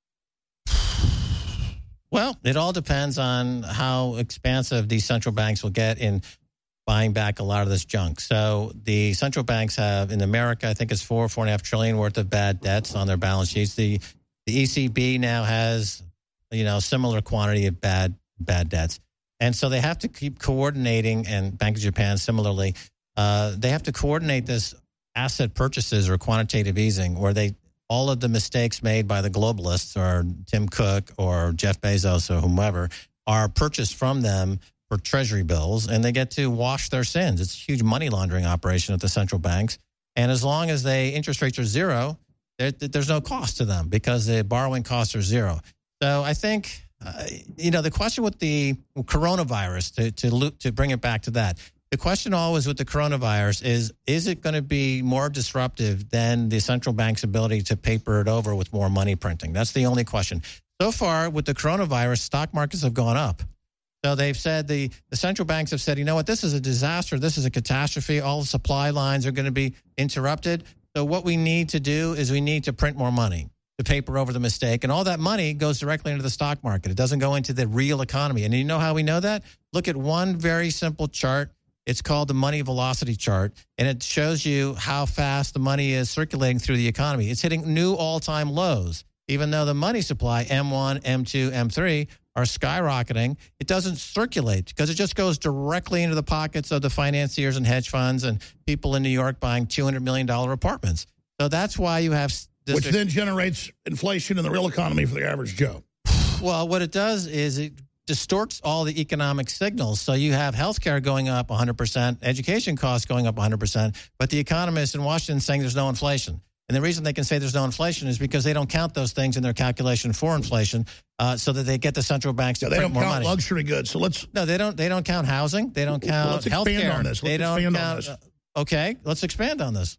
Well, it all depends on how expansive these central banks will get in buying back a lot of this junk. So the central banks have in America, I think it's four, four and a half trillion worth of bad debts on their balance sheets. The the E C B now has, you know, similar quantity of bad bad debts. And so they have to keep coordinating, and Bank of Japan similarly, uh, they have to coordinate this asset purchases or quantitative easing where they all of the mistakes made by the globalists or Tim Cook or Jeff Bezos or whomever are purchased from them for treasury bills, and they get to wash their sins. It's a huge money laundering operation at the central banks. And as long as they interest rates are zero, there, there's no cost to them because the borrowing costs are zero. So I think, uh, you know, the question with the coronavirus, to, to, loop, to bring it back to that, the question always with the coronavirus is, is it going to be more disruptive than the central bank's ability to paper it over with more money printing? That's the only question. So far, with the coronavirus, stock markets have gone up. So they've said, the, the central banks have said, you know what, this is a disaster. This is a catastrophe. All the supply lines are going to be interrupted. So what we need to do is we need to print more money to paper over the mistake. And all that money goes directly into the stock market. It doesn't go into the real economy. And you know how we know that? Look at one very simple chart. It's called the money velocity chart, and it shows you how fast the money is circulating through the economy. It's hitting new all-time lows. even though the money supply, M one, M two, M three, are skyrocketing, it doesn't circulate because it just goes directly into the pockets of the financiers and hedge funds and people in New York buying two hundred million dollars apartments. So that's why you have... Which then generates inflation in the real economy for the average Joe. Well, what it does is it distorts all the economic signals. So you have healthcare going up one hundred percent, education costs going up one hundred percent, but the economists in Washington saying there's no inflation. And the reason they can say there's no inflation is because they don't count those things in their calculation for inflation, uh, so that they get the central banks to yeah, print more money. They don't count luxury goods. So let's no, they don't. They don't count housing. They don't count well, let's expand healthcare. on this. Let's they don't expand count. on this. Uh, okay, let's expand on this.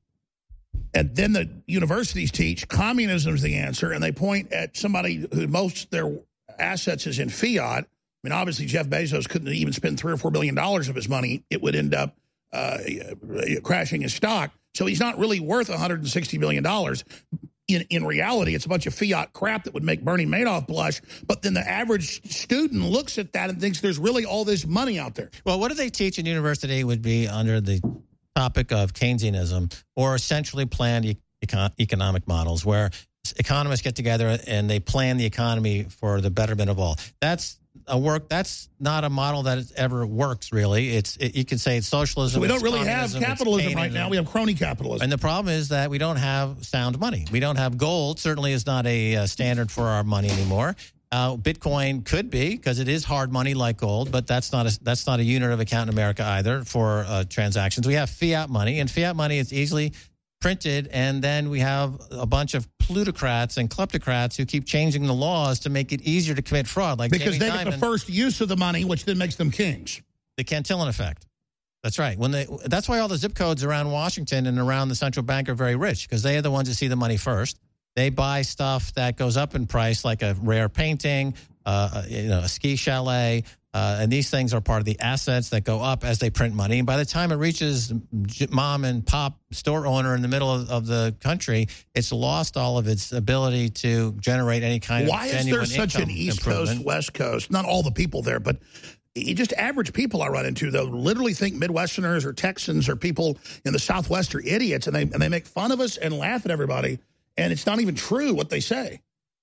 And then the universities teach communism is the answer, and they point at somebody who most their assets is in fiat. I mean, obviously, Jeff Bezos couldn't even spend three or four billion dollars of his money. It would end up uh, crashing his stock. So he's not really worth one hundred sixty billion dollars. In, in reality, it's a bunch of fiat crap that would make Bernie Madoff blush. But then the average student looks at that and thinks there's really all this money out there. Well, what do they teach in university would be under the topic of Keynesianism or centrally planned e- econ- economic models where economists get together and they plan the economy for the betterment of all. That's a work. That's not a model that ever works, really. It's it, you can say it's socialism. So we don't it's really have capitalism right now. We have crony capitalism. And the problem is that we don't have sound money. We don't have gold. Certainly is not a uh, standard for our money anymore. Uh, Bitcoin could be because it is hard money like gold, but that's not a that's not a unit of account in America either for uh, transactions. We have fiat money, and fiat money is easily printed, and then we have a bunch of plutocrats and kleptocrats who keep changing the laws to make it easier to commit fraud. Like because Jamie they Dimon, get the first use of the money, which then makes them kings. The Cantillon effect. That's right. When they, that's why all the zip codes around Washington and around the central bank are very rich, because they are the ones that see the money first. They buy stuff that goes up in price, like a rare painting, uh, you know, a ski chalet, uh, and these things are part of the assets that go up as they print money. And by the time it reaches mom and pop store owner in the middle of, of the country, it's lost all of its ability to generate any kind Why of genuine Why is there such an East Coast, West Coast? Not all the people there, but just average people I run into, though, literally think Midwesterners or Texans or people in the Southwest are idiots, and they and they make fun of us and laugh at everybody, and it's not even true what they say.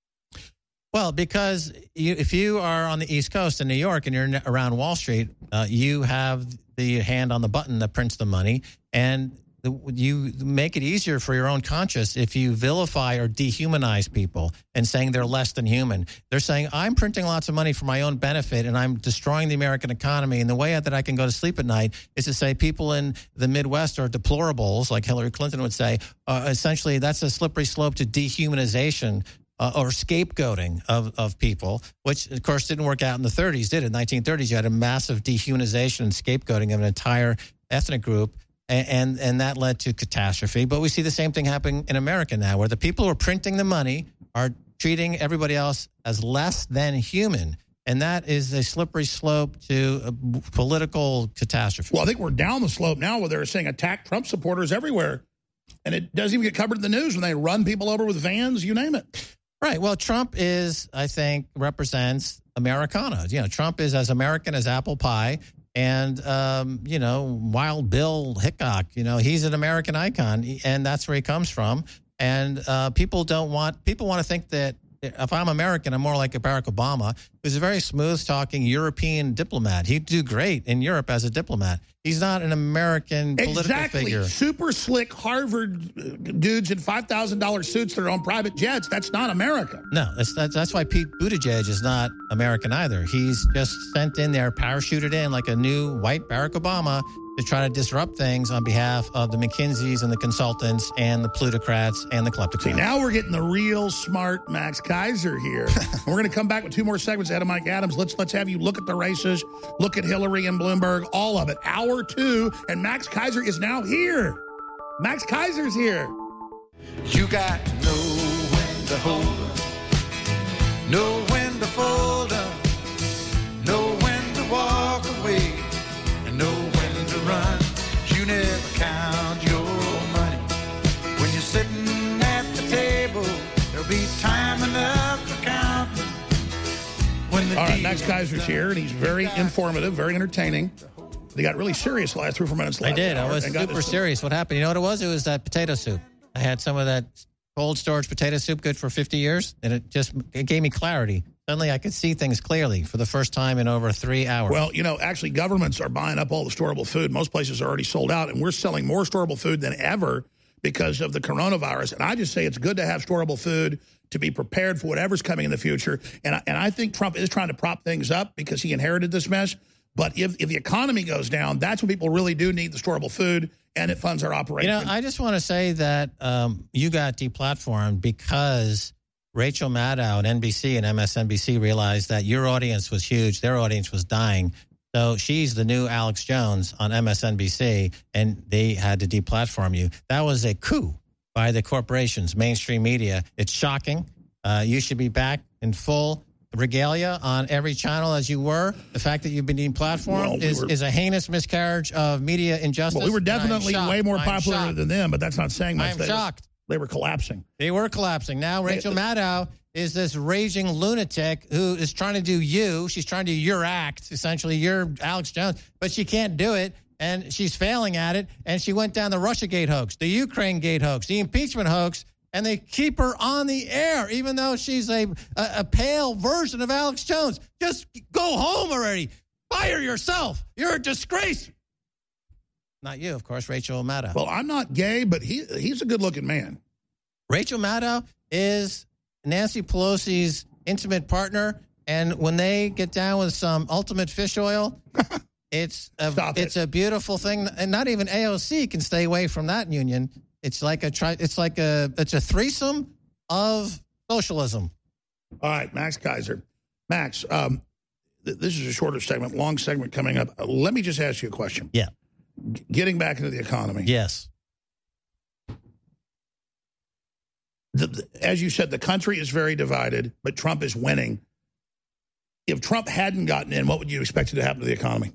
Well, because you, if you are on the East Coast in New York and you're around Wall Street, uh, you have the hand on the button that prints the money, and the, you make it easier for your own conscience if you vilify or dehumanize people and saying they're less than human. They're saying, I'm printing lots of money for my own benefit, and I'm destroying the American economy, and the way that I can go to sleep at night is to say people in the Midwest are deplorables, like Hillary Clinton would say. Uh, essentially, that's a slippery slope to dehumanization Uh, or scapegoating of, of people, which, of course, didn't work out in the thirties, did it? In the nineteen thirties, you had a massive dehumanization and scapegoating of an entire ethnic group, and, and, and that led to catastrophe. But we see the same thing happening in America now, where the people who are printing the money are treating everybody else as less than human. And that is a slippery slope to a political catastrophe. Well, I think we're down the slope now where they're saying attack Trump supporters everywhere. And it doesn't even get covered in the news when they run people over with vans, you name it. Right. Well, Trump is, I think, represents Americana. You know, Trump is as American as apple pie. And, um, you know, Wild Bill Hickok, you know, he's an American icon. And that's where he comes from. And uh, people don't want, people want to think that if I'm American, I'm more like a Barack Obama, who's a very smooth-talking European diplomat. He'd do great in Europe as a diplomat. He's not an American political exactly. figure. Super slick Harvard dudes in five thousand dollar suits that are on private jets. That's not America. No, that's, that's that's why Pete Buttigieg is not American either. He's just sent in there, parachuted in like a new white Barack Obama to try to disrupt things on behalf of the McKinseys and the consultants and the plutocrats and the kleptocrats. See, now we're getting the real smart Max Kaiser here. And we're going to come back with two more segments ahead of Mike Adams. Let's let's have you look at the races, look at Hillary and Bloomberg, all of it. Hour two, and Max Kaiser is now here. Max Kaiser's here. You got to know when to hold up, know when to fold up, know when to walk away, and know when to run. You never count your money. When you're sitting at the table, there'll be time enough for counting. When the All right, Max Kaiser's here, and he's very informative, very entertaining. They got really serious last three, four minutes left. I did. I was super serious. What happened? You know what it was? It was that potato soup. I had some of that cold storage potato soup good for fifty years? And it just it gave me clarity. Suddenly I could see things clearly for the first time in over three hours. Well, you know, actually governments are buying up all the storable food. Most places are already sold out, and we're selling more storable food than ever because of the coronavirus. And I just say it's good to have storable food to be prepared for whatever's coming in the future. And I, and I think Trump is trying to prop things up because he inherited this mess. But if, if the economy goes down, that's when people really do need the storable food, and it funds our operation. You know, I just want to say that um, you got deplatformed because Rachel Maddow at N B C and M S N B C realized that your audience was huge. Their audience was dying. So she's the new Alex Jones on M S N B C, and they had to deplatform you. That was a coup by the corporations, mainstream media. It's shocking. Uh, you should be back in full regalia on every channel as you were. The fact that you've been deplatformed well, we is, were, is a heinous miscarriage of media injustice. Well, we were definitely way more popular shocked. than them, but that's not saying much. I'm they shocked. Were, they were collapsing. They were collapsing. Now Rachel they, Maddow is this raging lunatic who is trying to do you. She's trying to do your act, essentially. You're Alex Jones, but she can't do it, and she's failing at it, and she went down the Russiagate hoax, the Ukraine-gate hoax, the impeachment hoax, and they keep her on the air, even though she's a, a, a pale version of Alex Jones. Just go home already. Fire yourself. You're a disgrace. Not you, of course, Rachel Maddow. Well, I'm not gay, but he he's a good-looking man. Rachel Maddow is Nancy Pelosi's intimate partner, and when they get down with some ultimate fish oil, it's a, it's it. a beautiful thing. And not even A O C can stay away from that union. It's like a tri- It's like a. It's a threesome of socialism. All right, Max Kaiser. Max, um, th- this is a shorter segment, long segment coming up. Uh, let me just ask you a question. Yeah. G- getting back into the economy. Yes. The, the, as you said, the country is very divided, but Trump is winning. If Trump hadn't gotten in, what would you expect to happen to the economy?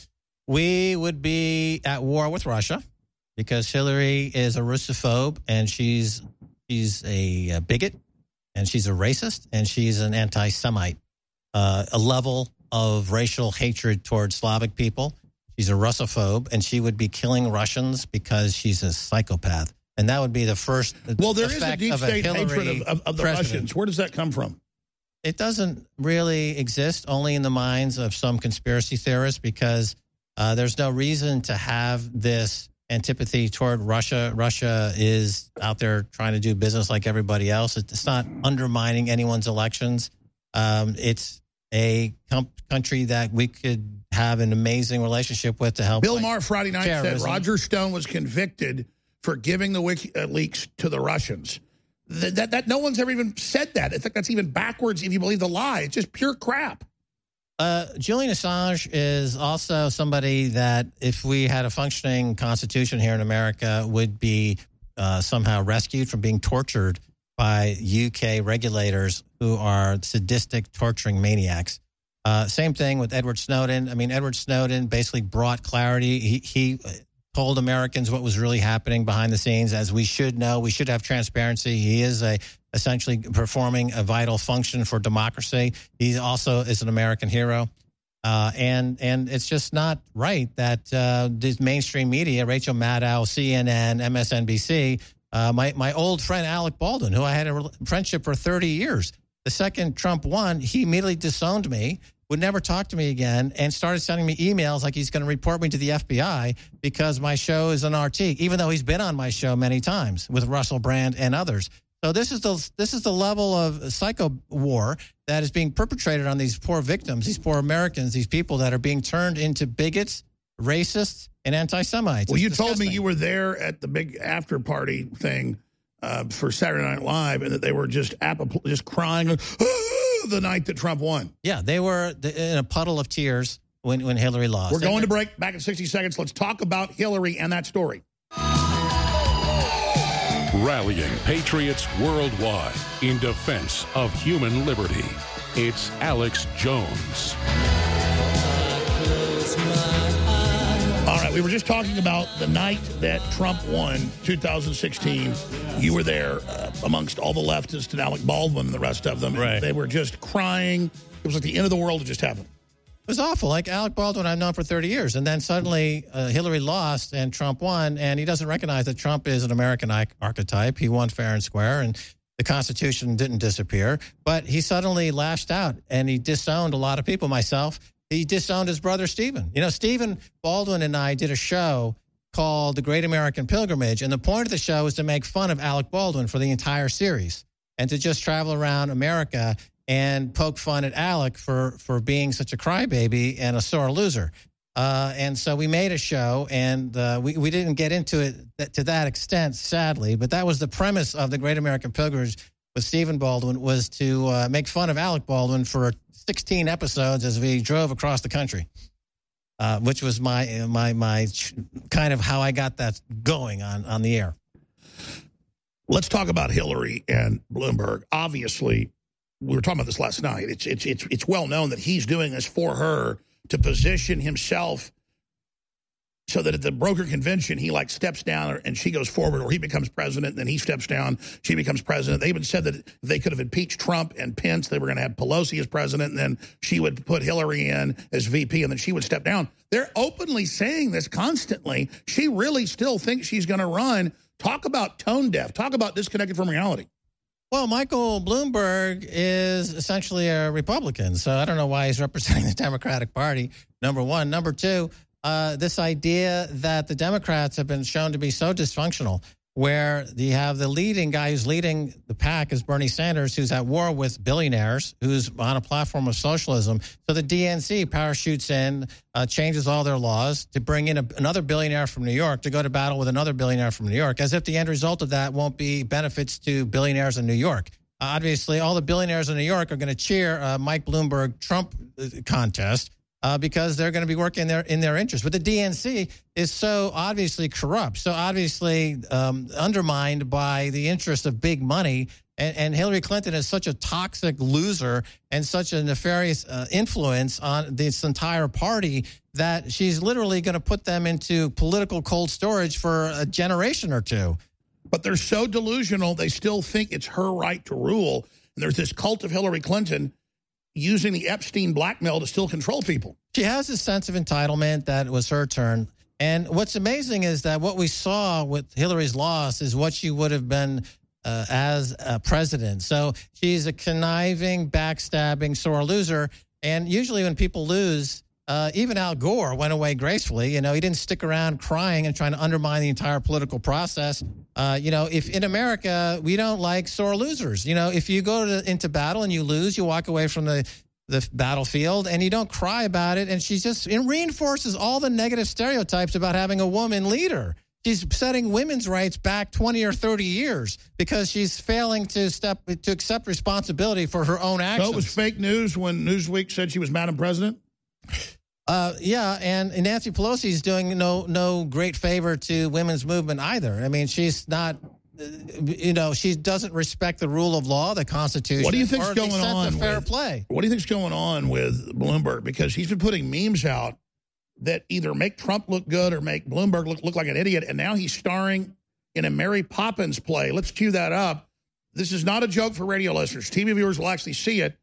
We would be at war with Russia. Because Hillary is a Russophobe, and she's she's a, a bigot, and she's a racist, and she's an anti-Semite. Uh, a level of racial hatred towards Slavic people. She's a Russophobe, and she would be killing Russians because she's a psychopath. And that would be the first Well, there is a deep state a hatred of, of, of the president. Russians. Where does that come from? It doesn't really exist, only in the minds of some conspiracy theorists, because uh, there's no reason to have this antipathy toward Russia. Russia is out there trying to do business like everybody else. It's not undermining anyone's elections. Um, it's a com- country that we could have an amazing relationship with to help. Bill Maher Friday night terrorism. said Roger Stone was convicted for giving the WikiLeaks to the Russians. That, that, that no one's ever even said that. I think that's even backwards if you believe the lie. It's just pure crap. Uh, Julian Assange is also somebody that, if we had a functioning constitution here in America, would be uh, somehow rescued from being tortured by U K regulators who are sadistic, torturing maniacs. Uh, same thing with Edward Snowden. I mean, Edward Snowden basically brought clarity. He, he told Americans what was really happening behind the scenes, as we should know. We should have transparency. He is a essentially performing a vital function for democracy. He also is an American hero. Uh, and and it's just not right that uh, these mainstream media, Rachel Maddow, C N N, M S N B C, uh, my, my old friend Alec Baldwin, who I had a friendship for thirty years, the second Trump won, he immediately disowned me, would never talk to me again, and started sending me emails like he's going to report me to the F B I because my show is an R T, even though he's been on my show many times with Russell Brand and others. So this is the this is the level of psycho war that is being perpetrated on these poor victims, these poor Americans, these people that are being turned into bigots, racists, and anti-Semites. Well, it's you disgusting. told me you were there at the big after party thing uh, for Saturday Night Live, and that they were just apopl- just crying ah, the night that Trump won. Yeah, they were in a puddle of tears when, when Hillary lost. We're going to break. Back in sixty seconds. Let's talk about Hillary and that story. Rallying patriots worldwide in defense of human liberty. It's Alex Jones. All right, we were just talking about the night that Trump won, two thousand sixteen. You were there uh, amongst all the leftists and Alec Baldwin and the rest of them. Right. They were just crying. It was like the end of the world had just happened. It was awful. Like Alec Baldwin, I've known for thirty years. And then suddenly uh, Hillary lost and Trump won. And he doesn't recognize that Trump is an American archetype. He won fair and square. And the Constitution didn't disappear. But he suddenly lashed out and he disowned a lot of people, myself. He disowned his brother, Stephen. You know, Stephen Baldwin and I did a show called The Great American Pilgrimage. And the point of the show was to make fun of Alec Baldwin for the entire series and to just travel around America and poke fun at Alec for, for being such a crybaby and a sore loser. Uh, and so we made a show, and uh, we, we didn't get into it th- to that extent, sadly, but that was the premise of The Great American Pilgrimage with Stephen Baldwin, was to uh, make fun of Alec Baldwin for sixteen episodes as we drove across the country, uh, which was my, my, my kind of how I got that going on, on the air. Let's talk about Hillary and Bloomberg. Obviously, we were talking about this last night. It's it's it's it's well known that he's doing this for her to position himself so that at the broker convention he like steps down and she goes forward, or he becomes president, and then he steps down, she becomes president. They even said that if they could have impeached Trump and Pence, they were going to have Pelosi as president, and then she would put Hillary in as V P, and then she would step down. They're openly saying this constantly. She really still thinks she's going to run. Talk about tone deaf. Talk about disconnected from reality. Well, Michael Bloomberg is essentially a Republican, so I don't know why he's representing the Democratic Party, number one. Number two, uh, this idea that the Democrats have been shown to be so dysfunctional, where you have the leading guy who's leading the pack is Bernie Sanders, who's at war with billionaires, who's on a platform of socialism. So the D N C parachutes in, uh, changes all their laws to bring in a, another billionaire from New York to go to battle with another billionaire from New York, as if the end result of that won't be benefits to billionaires in New York. Uh, obviously, all the billionaires in New York are going to cheer uh, Mike Bloomberg Trump contest. Uh, because they're going to be working their, in their interest. But the D N C is so obviously corrupt, so obviously um, undermined by the interest of big money. And, and Hillary Clinton is such a toxic loser and such a nefarious uh, influence on this entire party that she's literally going to put them into political cold storage for a generation or two. But they're so delusional, they still think it's her right to rule. And there's this cult of Hillary Clinton using the Epstein blackmail to still control people. She has this sense of entitlement that it was her turn. And what's amazing is that what we saw with Hillary's loss is what she would have been uh, as a president. So she's a conniving, backstabbing, sore loser. And usually when people lose, uh, even Al Gore went away gracefully. You know, he didn't stick around crying and trying to undermine the entire political process. Uh, you know, if in America, we don't like sore losers. You know, if you go to, into battle and you lose, you walk away from the, the battlefield and you don't cry about it. And she just it reinforces all the negative stereotypes about having a woman leader. She's setting women's rights back twenty or thirty years because she's failing to step to accept responsibility for her own actions. So it was fake news when Newsweek said she was Madam President? Uh, yeah, and Nancy Pelosi is doing no no great favor to women's movement either. I mean, she's not, uh, you know, she doesn't respect the rule of law, the Constitution. What do you think's or going the sense on? Of fair with, play. What do you think's going on with Bloomberg? Because he's been putting memes out that either make Trump look good or make Bloomberg look look like an idiot, and now he's starring in a Mary Poppins play. Let's cue that up. This is not a joke for radio listeners. T V viewers will actually see it.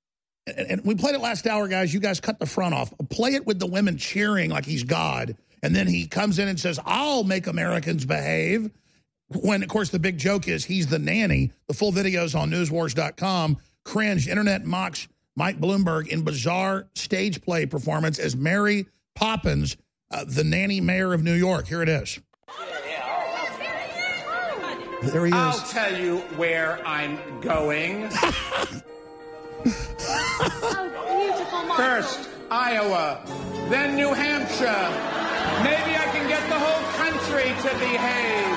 And we played it last hour, guys. You guys cut the front off. Play it with the women cheering like he's God. And then he comes in and says, I'll make Americans behave. When, of course, the big joke is he's the nanny. The full video's on news wars dot com. Cringe. Internet mocks Mike Bloomberg in bizarre stage play performance as Mary Poppins, uh, the nanny mayor of New York. Here it is. There he is. I'll tell you where I'm going. Oh, beautiful, Michael. First, Iowa, then New Hampshire. Maybe I can get the whole country to behave.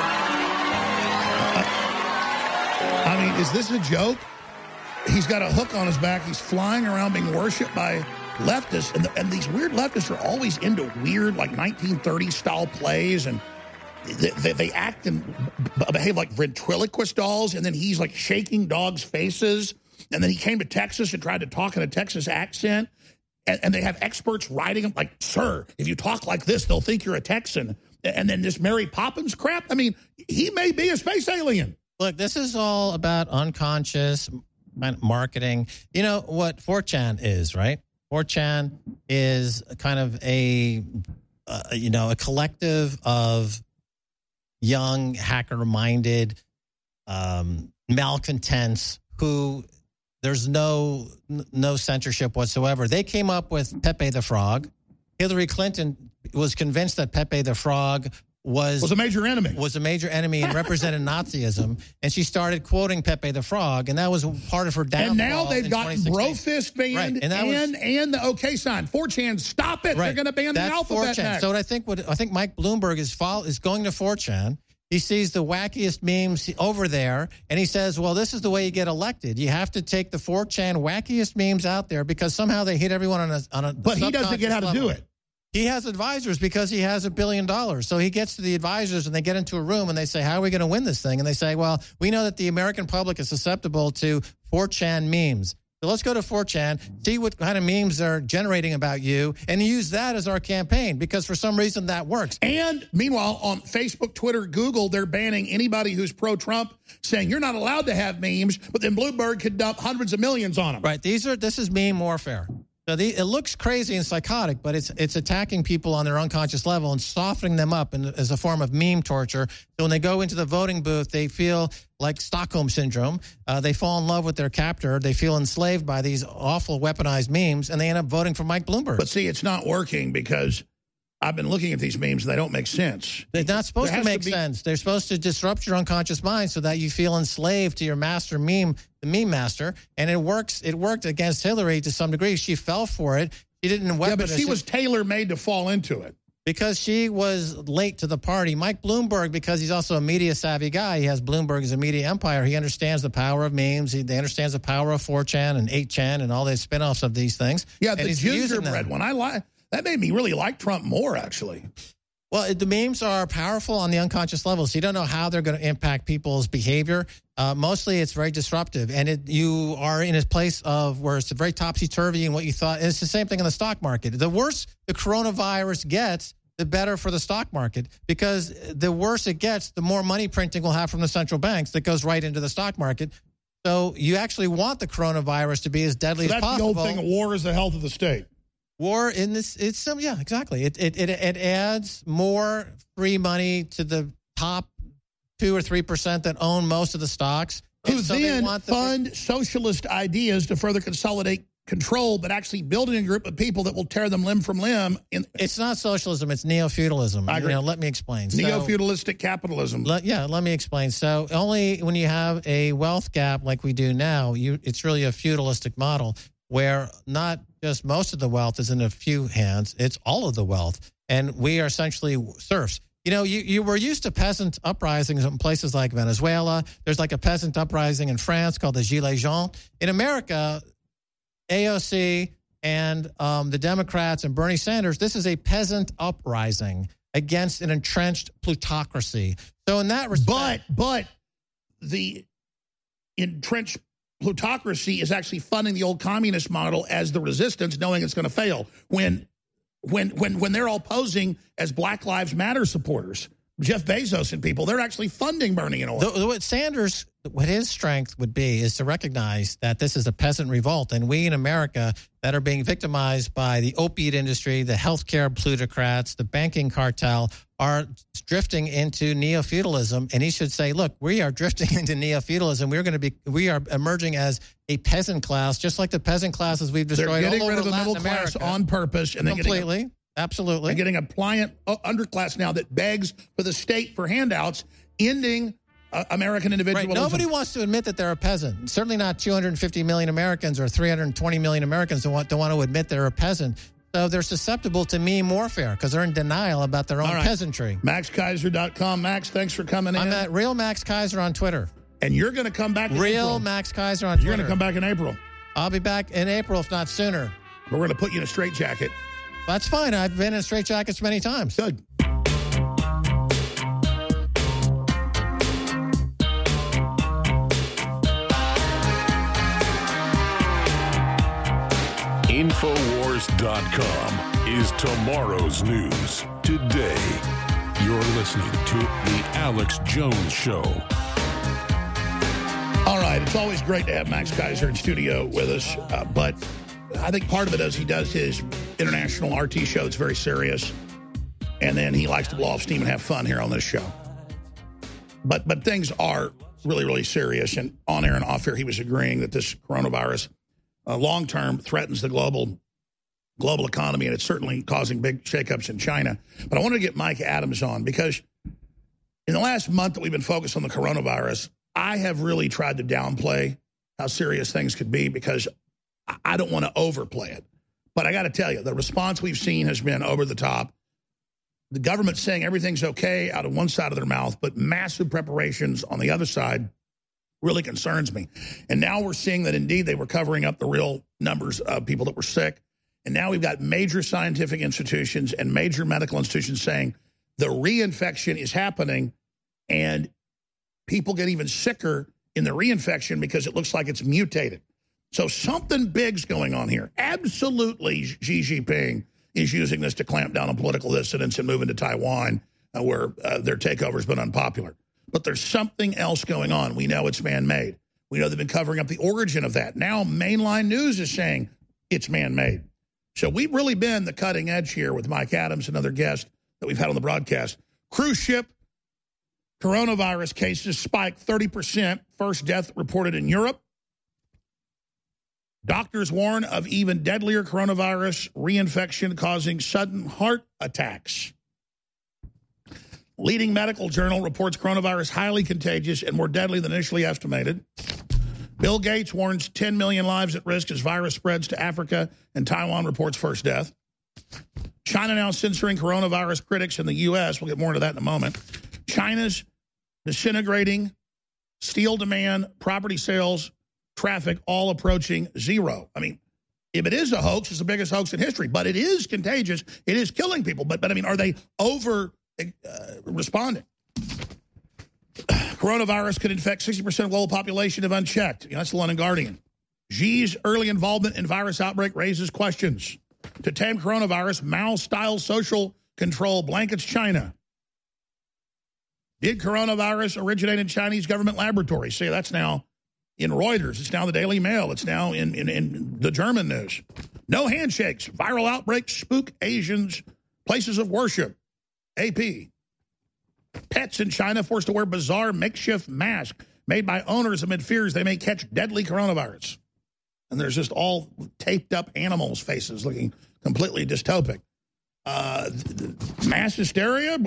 I mean, is this a joke? He's got a hook on his back. He's flying around being worshipped by leftists. And, the, and these weird leftists are always into weird, like nineteen thirties style plays. And they, they, they act and behave like ventriloquist dolls. And then he's like shaking dogs' faces. And then he came to Texas and tried to talk in a Texas accent. And, and they have experts writing him like, sir, if you talk like this, they'll think you're a Texan. And then this Mary Poppins crap. I mean, he may be a space alien. Look, this is all about unconscious marketing. You know what four chan is, right? four chan is kind of a, uh, you know, a collective of young hacker-minded um, malcontents who there's no no censorship whatsoever. They came up with Pepe the Frog. Hillary Clinton was convinced that Pepe the Frog was was a major enemy. Was a major enemy and represented Nazism, and she started quoting Pepe the Frog, and that was part of her downfall. And now they've gotten Brofist banned right. and, and, was, and the OK sign. four chan, stop it! Right. They're going to ban That's the alphabet four chan. next. So what I think what I think Mike Bloomberg is follow, is going to four chan. He sees the wackiest memes over there, and he says, well, this is the way you get elected. You have to take the four chan wackiest memes out there because somehow they hit everyone on a on a. But he doesn't get how to do it. He has advisors because he has a billion dollars. So he gets to the advisors and they get into a room and they say, how are we going to win this thing? And they say, well, we know that the American public is susceptible to four chan memes. So let's go to four chan, see what kind of memes they're generating about you, and use that as our campaign because for some reason that works. And meanwhile, on Facebook, Twitter, Google, they're banning anybody who's pro-Trump, saying you're not allowed to have memes, but then Bloomberg could dump hundreds of millions on them. Right. These are this is meme warfare. So the, it looks crazy and psychotic, but it's it's attacking people on their unconscious level and softening them up in, as a form of meme torture. So when they go into the voting booth, they feel like Stockholm Syndrome. Uh, they fall in love with their captor. They feel enslaved by these awful weaponized memes, and they end up voting for Mike Bloomberg. But see, it's not working because I've been looking at these memes and they don't make sense. They're not supposed There to has make to be- sense. They're supposed to disrupt your unconscious mind so that you feel enslaved to your master meme, the meme master. And it works. It worked against Hillary to some degree. She fell for it. She didn't weaponize. Yeah, but she was tailor-made to fall into it. Because she was late to the party. Mike Bloomberg, because he's also a media-savvy guy, he has Bloomberg as a media empire. He understands the power of memes. He, he understands the power of four chan and eight chan and all the spinoffs of these things. Yeah, and the he's using gingerbread them. one. I like that. Made me really like Trump more, actually. Well, the memes are powerful on the unconscious level, so you don't know how they're going to impact people's behavior. Uh, mostly, it's very disruptive, and it, you are in a place of where it's very topsy-turvy in what you thought. And it's the same thing in the stock market. The worse the coronavirus gets, the better for the stock market, because the worse it gets, the more money printing we'll have from the central banks that goes right into the stock market. So you actually want the coronavirus to be as deadly So as that's possible. the old thing. War is the health of the state. War in this, it's some, yeah, exactly. It, it it it adds more free money to the top two or three percent that own most of the stocks. Who And so they then want the- fund socialist ideas to further consolidate control, but actually building a group of people that will tear them limb from limb. In, It's not socialism; it's neo-feudalism. I agree. You know, let me explain. So- Neo-feudalistic capitalism. Let, yeah, let me explain. So only when you have a wealth gap like we do now, you it's really a feudalistic model where not just most of the wealth is in a few hands, it's all of the wealth. And we are essentially serfs. You know, you, you were used to peasant uprisings in places like Venezuela. There's like a peasant uprising in France called the Gilets jaunes. In America, A O C and um, the Democrats and Bernie Sanders, this is a peasant uprising against an entrenched plutocracy. So in that respect... But, but the entrenched plutocracy is actually funding the old communist model as the resistance, knowing it's going to fail. When, when, when, when they're all posing as Black Lives Matter supporters, Jeff Bezos and people, they're actually funding Bernie and all. The, what Sanders, what his strength would be is to recognize that this is a peasant revolt, and we in America that are being victimized by the opiate industry, the healthcare plutocrats, the banking cartel, are drifting into neo-feudalism. And he should say, look, we are drifting into neo-feudalism. We're going to be, we are emerging as a peasant class, just like the peasant classes we've destroyed They're getting all over rid of the Latin middle class America. on purpose. And they're Completely. Getting a, Absolutely. They're getting a pliant uh, underclass now that begs for the state for handouts, ending uh, American individualism. Right. Nobody wants to admit that they're a peasant. Certainly not two hundred fifty million Americans or three hundred twenty million Americans don't want, don't want to admit they're a peasant. So they're susceptible to meme warfare because they're in denial about their own All right. peasantry. Max Kaiser dot com. Max, thanks for coming in. I'm at Real Max Kaiser on Twitter. And you're going to come back in Real April. Max Kaiser on You're Twitter. going to come back in April. I'll be back in April, if not sooner. We're going to put you in a straitjacket. That's fine. I've been in straitjackets many times. Good. Infowars dot com is tomorrow's news today. You're listening to The Alex Jones Show. All right. It's always great to have Max Kaiser in studio with us. Uh, but I think part of it is he does his international R T show. It's very serious. And then he likes to blow off steam and have fun here on this show. But but things are really, really serious. And on air and off air, he was agreeing that this coronavirus uh, long-term threatens the global global economy, and it's certainly causing big shakeups in China. But I wanted to get Mike Adams on because in the last month that we've been focused on the coronavirus, I have really tried to downplay how serious things could be because I don't want to overplay it. But I got to tell you, the response we've seen has been over the top. The government saying everything's okay out of one side of their mouth, but massive preparations on the other side really concerns me. And now we're seeing that indeed they were covering up the real numbers of people that were sick. And now we've got major scientific institutions and major medical institutions saying the reinfection is happening and people get even sicker in the reinfection because it looks like it's mutated. So something big's going on here. Absolutely, Xi Jinping is using this to clamp down on political dissidents and move into Taiwan, uh, where uh, their takeover has been unpopular. But there's something else going on. We know it's man-made. We know they've been covering up the origin of that. Now mainline news is saying it's man-made. So we've really been the cutting edge here with Mike Adams, another guest that we've had on the broadcast. Cruise ship coronavirus cases spiked thirty percent. First death reported in Europe. Doctors warn of even deadlier coronavirus reinfection causing sudden heart attacks. Leading medical journal reports coronavirus highly contagious and more deadly than initially estimated. Bill Gates warns ten million lives at risk as virus spreads to Africa, and Taiwan reports first death. China now censoring coronavirus critics in the U S We'll get more into that in a moment. China's disintegrating steel demand, property sales, traffic all approaching zero. I mean, if it is a hoax, it's the biggest hoax in history, but it is contagious. It is killing people. But, but I mean, are they over uh, responding? Coronavirus could infect sixty percent of global population if unchecked. You know, that's the London Guardian. Xi's early involvement in virus outbreak raises questions. To tame coronavirus, Mao-style social control blankets China. Did coronavirus originate in Chinese government laboratories? See, that's now in Reuters. It's now the Daily Mail. It's now in, in, in the German news. No handshakes. Viral outbreaks spook Asians. Places of worship. A P. Pets in China forced to wear bizarre makeshift masks made by owners amid fears they may catch deadly coronavirus. And there's just all taped up animals' faces looking completely dystopic. Uh, mass hysteria.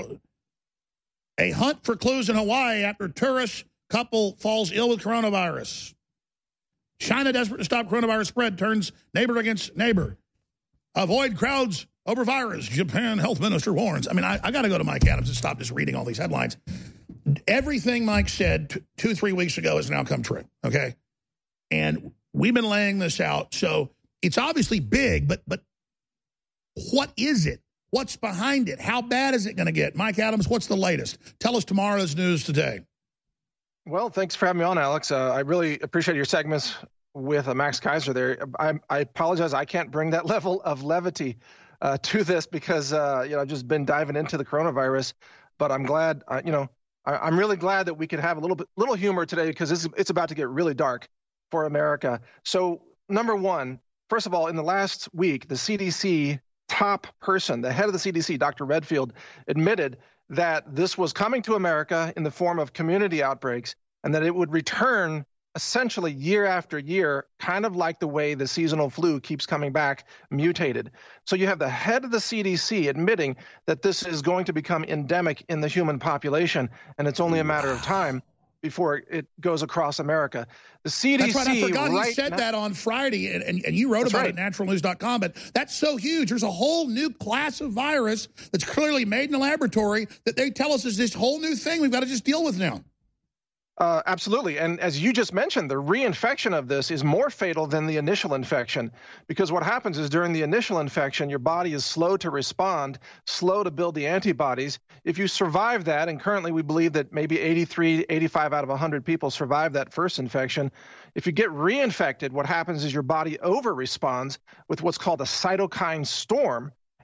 A hunt for clues in Hawaii after tourist couple falls ill with coronavirus. China desperate to stop coronavirus spread turns neighbor against neighbor. Avoid crowds over virus. Japan health minister warns. I mean, I, I got to go to Mike Adams and stop just reading all these headlines. Everything Mike said t- two, three weeks ago has now come true, okay? And we've been laying this out. So it's obviously big, but but what is it? What's behind it? How bad is it going to get? Mike Adams, what's the latest? Tell us tomorrow's news today. Well, thanks for having me on, Alex. Uh, I really appreciate your segments with uh, Max Kaiser there. I, I apologize. I can't bring that level of levity uh, to this because, uh, you know, I've just been diving into the coronavirus. But I'm glad, uh, you know, I, I'm really glad that we could have a little bit, little humor today because it's, it's about to get really dark for America. So, number one, first of all, in the last week, the C D C top person, the head of the C D C, Doctor Redfield, admitted that this was coming to America in the form of community outbreaks and that it would return essentially year after year, kind of like the way the seasonal flu keeps coming back mutated. So you have the head of the C D C admitting that this is going to become endemic in the human population, and it's only a matter of time before it goes across America. The C D C... That's right, I forgot right he said now, that on Friday, and, and, and you wrote about right. it at natural news dot com, but that's so huge. There's a whole new class of virus that's clearly made in a laboratory that they tell us is this whole new thing we've got to just deal with now. Uh, absolutely. And as you just mentioned, the reinfection of this is more fatal than the initial infection, because what happens is during the initial infection, your body is slow to respond, slow to build the antibodies. If you survive that, and currently we believe that maybe eighty-three, eighty-five out of one hundred people survive that first infection, if you get reinfected, what happens is your body over-responds with what's called a cytokine storm.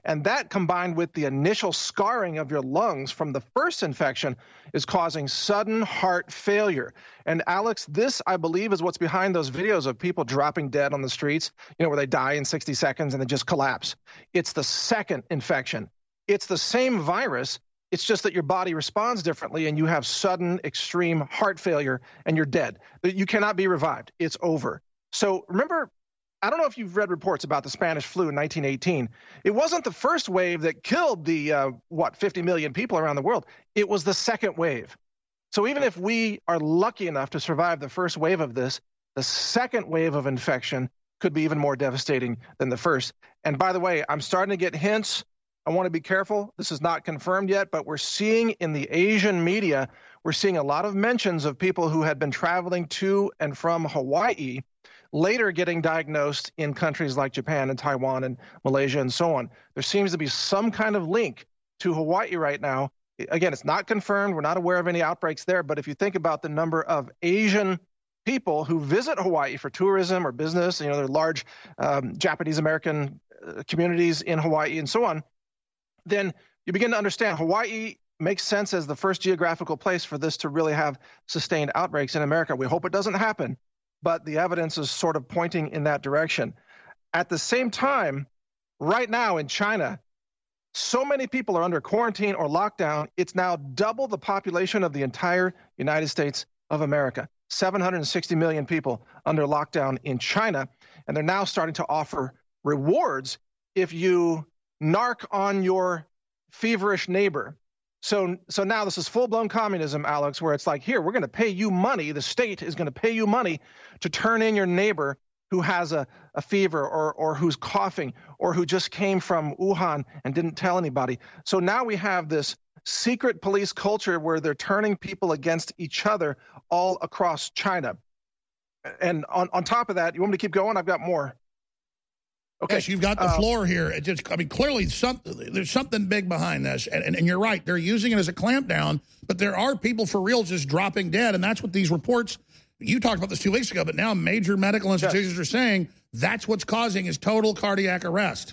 And that, combined with the initial scarring of your lungs from the first infection, is causing sudden heart failure. And Alex, this, I believe, is what's behind those videos of people dropping dead on the streets, you know, where they die in sixty seconds and they just collapse. It's the second infection. It's the same virus. It's just that your body responds differently and you have sudden extreme heart failure and you're dead. You cannot be revived. It's over. So remember, I don't know if you've read reports about the Spanish flu in nineteen eighteen. It wasn't the first wave that killed the, uh, what, fifty million people around the world. It was the second wave. So even if we are lucky enough to survive the first wave of this, the second wave of infection could be even more devastating than the first. And by the way, I'm starting to get hints. I want to be careful. This is not confirmed yet, but we're seeing in the Asian media, we're seeing a lot of mentions of people who had been traveling to and from Hawaii, later getting diagnosed in countries like Japan and Taiwan and Malaysia and so on. There seems to be some kind of link to Hawaii right now. Again, it's not confirmed. We're not aware of any outbreaks there. But if you think about the number of Asian people who visit Hawaii for tourism or business, you know, there are large um, Japanese-American uh, communities in Hawaii and so on, then you begin to understand Hawaii makes sense as the first geographical place for this to really have sustained outbreaks in America. We hope it doesn't happen, but the evidence is sort of pointing in that direction. At the same time, right now in China, so many people are under quarantine or lockdown, it's now double the population of the entire United States of America. seven hundred sixty million people under lockdown in China, and they're now starting to offer rewards if you narc on your feverish neighbor. So so now this is full-blown communism, Alex, where it's like, here, we're going to pay you money. The state is going to pay you money to turn in your neighbor who has a, a fever or, or who's coughing or who just came from Wuhan and didn't tell anybody. So now we have this secret police culture where they're turning people against each other all across China. And on, on top of that, you want me to keep going? I've got more. Okay. Yes, you've got the uh, floor here. It just, I mean, clearly some, there's something big behind this. And, and, and you're right. They're using it as a clampdown, but there are people for real just dropping dead. And that's what these reports, you talked about this two weeks ago, but now major medical institutions yes. are saying that's what's causing is total cardiac arrest.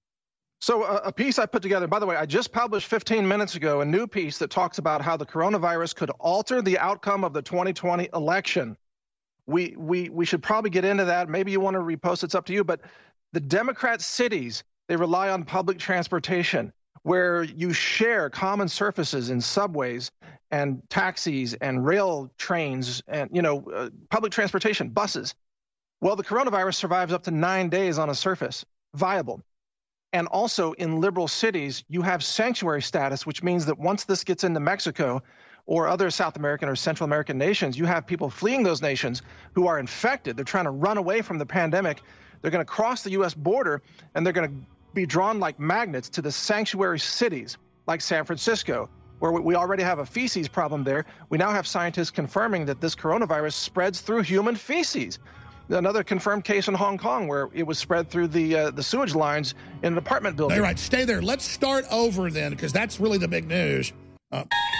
So a, a piece I put together, by the way, I just published fifteen minutes ago, a new piece that talks about how the coronavirus could alter the outcome of the twenty twenty election. We, we, we should probably get into that. Maybe you want to repost, it's up to you, but the Democrat cities, they rely on public transportation where you share common surfaces in subways and taxis and rail trains and, you know, uh, public transportation, buses. Well, the coronavirus survives up to nine days on a surface, viable. And also in liberal cities, you have sanctuary status, which means that once this gets into Mexico or other South American or Central American nations, you have people fleeing those nations who are infected. They're trying to run away from the pandemic. They're going to cross the U S border, and they're going to be drawn like magnets to the sanctuary cities like San Francisco, where we already have a feces problem there. We now have scientists confirming that this coronavirus spreads through human feces. Another confirmed case in Hong Kong where it was spread through the uh, the sewage lines in an apartment building. All right, stay there. Let's start over then, because that's really the big news. Uh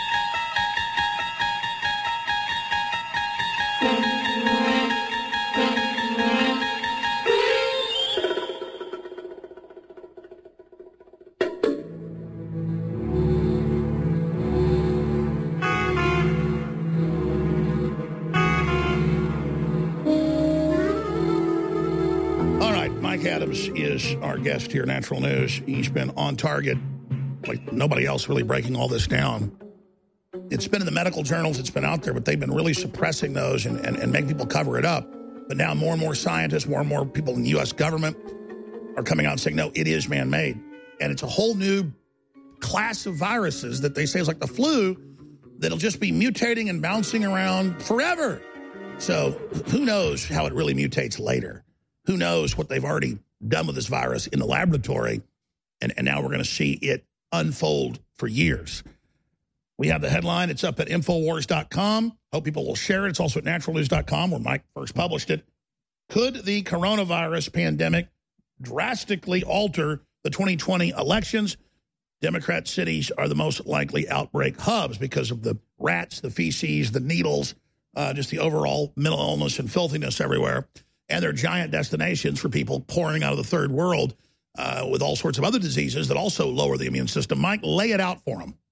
Adams is our guest here, Natural News. He's been on target, like nobody else really breaking all this down. It's been in the medical journals, it's been out there, but they've been really suppressing those and, and, and making people cover it up. But now more and more scientists, more and more people in the U S government are coming out and saying, no, it is man-made. And it's a whole new class of viruses that they say is like the flu that'll just be mutating and bouncing around forever. So who knows how it really mutates later? Who knows what they've already done with this virus in the laboratory, and, and now we're going to see it unfold for years. We have the headline. It's up at Infowars dot com. Hope people will share it. It's also at Natural News dot com, where Mike first published it. Could the coronavirus pandemic drastically alter the twenty twenty elections? Democrat cities are the most likely outbreak hubs because of the rats, the feces, the needles, uh, just the overall mental illness and filthiness everywhere. And they're giant destinations for people pouring out of the third world uh, with all sorts of other diseases that also lower the immune system. Mike, lay it out for them.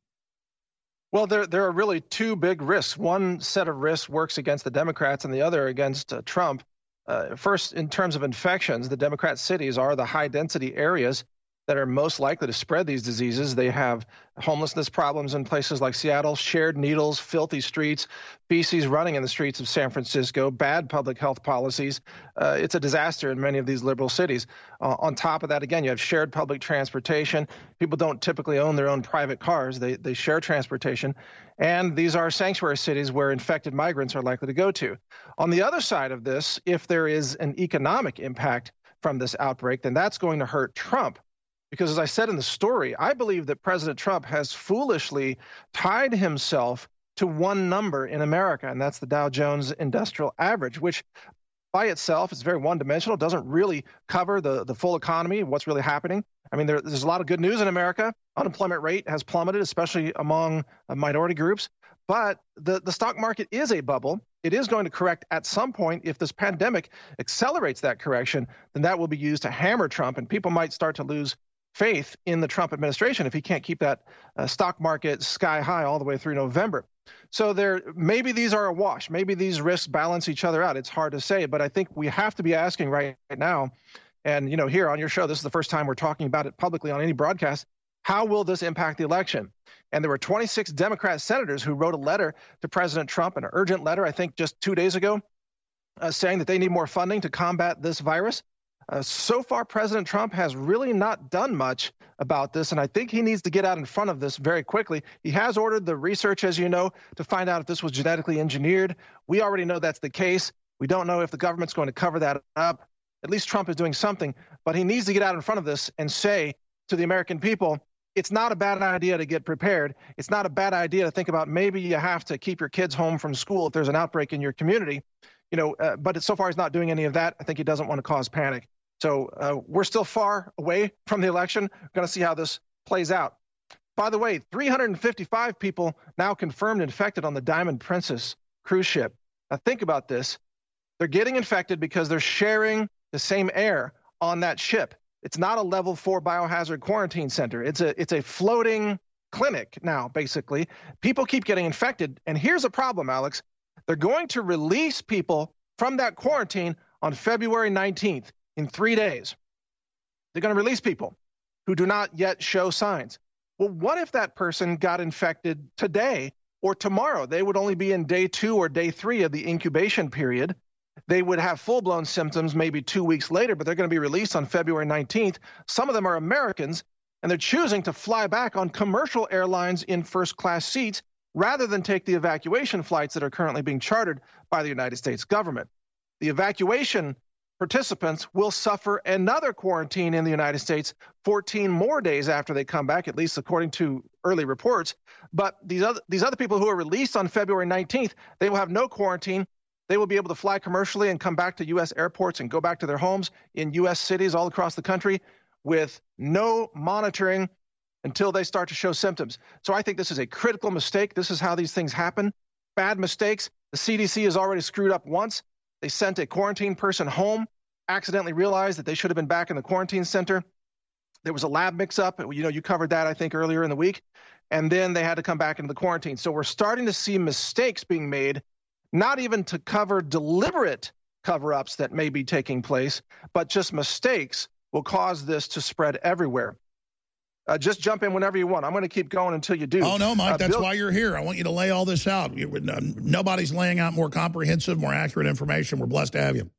Well, there there are really two big risks. One set of risks works against the Democrats and the other against uh, Trump. Uh, first, in terms of infections, the Democrat cities are the high-density areas that are most likely to spread these diseases. They have homelessness problems in places like Seattle, shared needles, filthy streets, feces running in the streets of San Francisco, bad public health policies. Uh, it's a disaster in many of these liberal cities. Uh, on top of that, again, you have shared public transportation. People don't typically own their own private cars. They, they share transportation. And these are sanctuary cities where infected migrants are likely to go to. On the other side of this, if there is an economic impact from this outbreak, then that's going to hurt Trump. Because as I said in the story, I believe that President Trump has foolishly tied himself to one number in America, and that's the Dow Jones Industrial Average, which by itself is very one-dimensional, doesn't really cover the, the full economy, what's really happening. I mean, there, there's a lot of good news in America. Unemployment rate has plummeted, especially among uh, minority groups. But the, the stock market is a bubble. It is going to correct at some point. If this pandemic accelerates that correction, then that will be used to hammer Trump, and people might start to lose faith in the Trump administration if he can't keep that uh, stock market sky high all the way through November. So there, maybe these are a wash. Maybe these risks balance each other out. It's hard to say, but I think we have to be asking right now, and you know, here on your show, this is the first time we're talking about it publicly on any broadcast, how will this impact the election? And there were twenty-six Democrat senators who wrote a letter to President Trump, an urgent letter, I think just two days ago, uh, saying that they need more funding to combat this virus. Uh, so far, President Trump has really not done much about this, and I think he needs to get out in front of this very quickly. He has ordered the research, as you know, to find out if this was genetically engineered. We already know that's the case. We don't know if the government's going to cover that up. At least Trump is doing something, but he needs to get out in front of this and say to the American people, it's not a bad idea to get prepared. It's not a bad idea to think about maybe you have to keep your kids home from school if there's an outbreak in your community. You know, uh, but so far he's not doing any of that. I think he doesn't want to cause panic. So uh, we're still far away from the election. We're going to see how this plays out. By the way, three hundred fifty-five people now confirmed infected on the Diamond Princess cruise ship. Now think about this. They're getting infected because they're sharing the same air on that ship. It's not a level four biohazard quarantine center. It's a, it's a floating clinic now, basically. People keep getting infected. And here's a problem, Alex. They're going to release people from that quarantine on February nineteenth. In three days, they're going to release people who do not yet show signs. Well, what if that person got infected today or tomorrow? They would only be in day two or day three of the incubation period. They would have full-blown symptoms maybe two weeks later, but they're going to be released on February nineteenth. Some of them are Americans, and they're choosing to fly back on commercial airlines in first-class seats rather than take the evacuation flights that are currently being chartered by the United States government. The evacuation participants will suffer another quarantine in the United States fourteen more days after they come back, at least according to early reports. But these other, these other people who are released on February nineteenth, they will have no quarantine. They will be able to fly commercially and come back to U S airports and go back to their homes in U S cities all across the country with no monitoring until they start to show symptoms. So I think this is a critical mistake. This is how these things happen. Bad mistakes. The C D C has already screwed up once. They sent a quarantine person home, accidentally realized that they should have been back in the quarantine center. There was a lab mix-up. You know, you covered that, I think, earlier in the week. And then they had to come back into the quarantine. So we're starting to see mistakes being made, not even to cover deliberate cover-ups that may be taking place, but just mistakes will cause this to spread everywhere. Uh, just jump in whenever you want. I'm going to keep going until you do. Oh, no, Mike, uh, that's Bill- why you're here. I want you to lay all this out. You, uh, nobody's laying out more comprehensive, more accurate information. We're blessed to have you.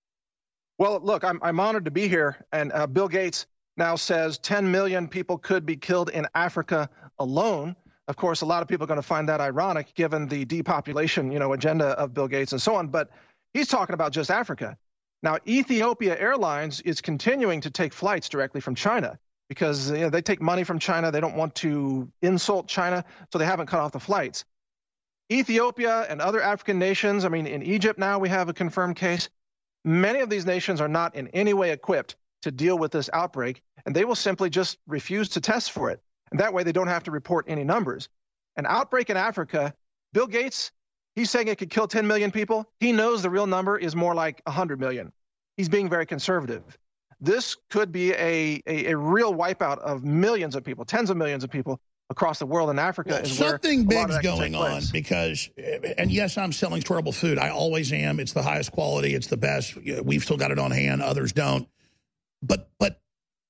Well, look, I'm, I'm honored to be here. And uh, Bill Gates now says ten million people could be killed in Africa alone. Of course, a lot of people are going to find that ironic given the depopulation, you know, agenda of Bill Gates and so on. But he's talking about just Africa. Now, Ethiopia Airlines is continuing to take flights directly from China, because you know, they take money from China. They don't want to insult China, so they haven't cut off the flights. Ethiopia and other African nations, I mean, in Egypt now we have a confirmed case. Many of these nations are not in any way equipped to deal with this outbreak, and they will simply just refuse to test for it. And that way they don't have to report any numbers. An outbreak in Africa, Bill Gates, he's saying it could kill ten million people. He knows the real number is more like one hundred million. He's being very conservative. this could be a, a, a real wipeout of millions of people, tens of millions of people across the world. In Africa well, is something where big's going on because, and yes, I'm selling storable food. I always am. It's the highest quality. It's the best. We've still got it on hand. Others don't. But but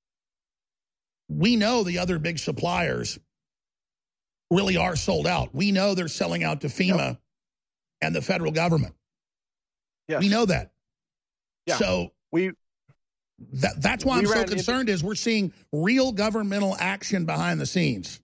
we know the other big suppliers really are sold out. We know they're selling out to FEMA yep. and the federal government. Yes. We know that. Yeah. So we that that's why I'm so concerned is we're seeing real governmental action behind the scenes.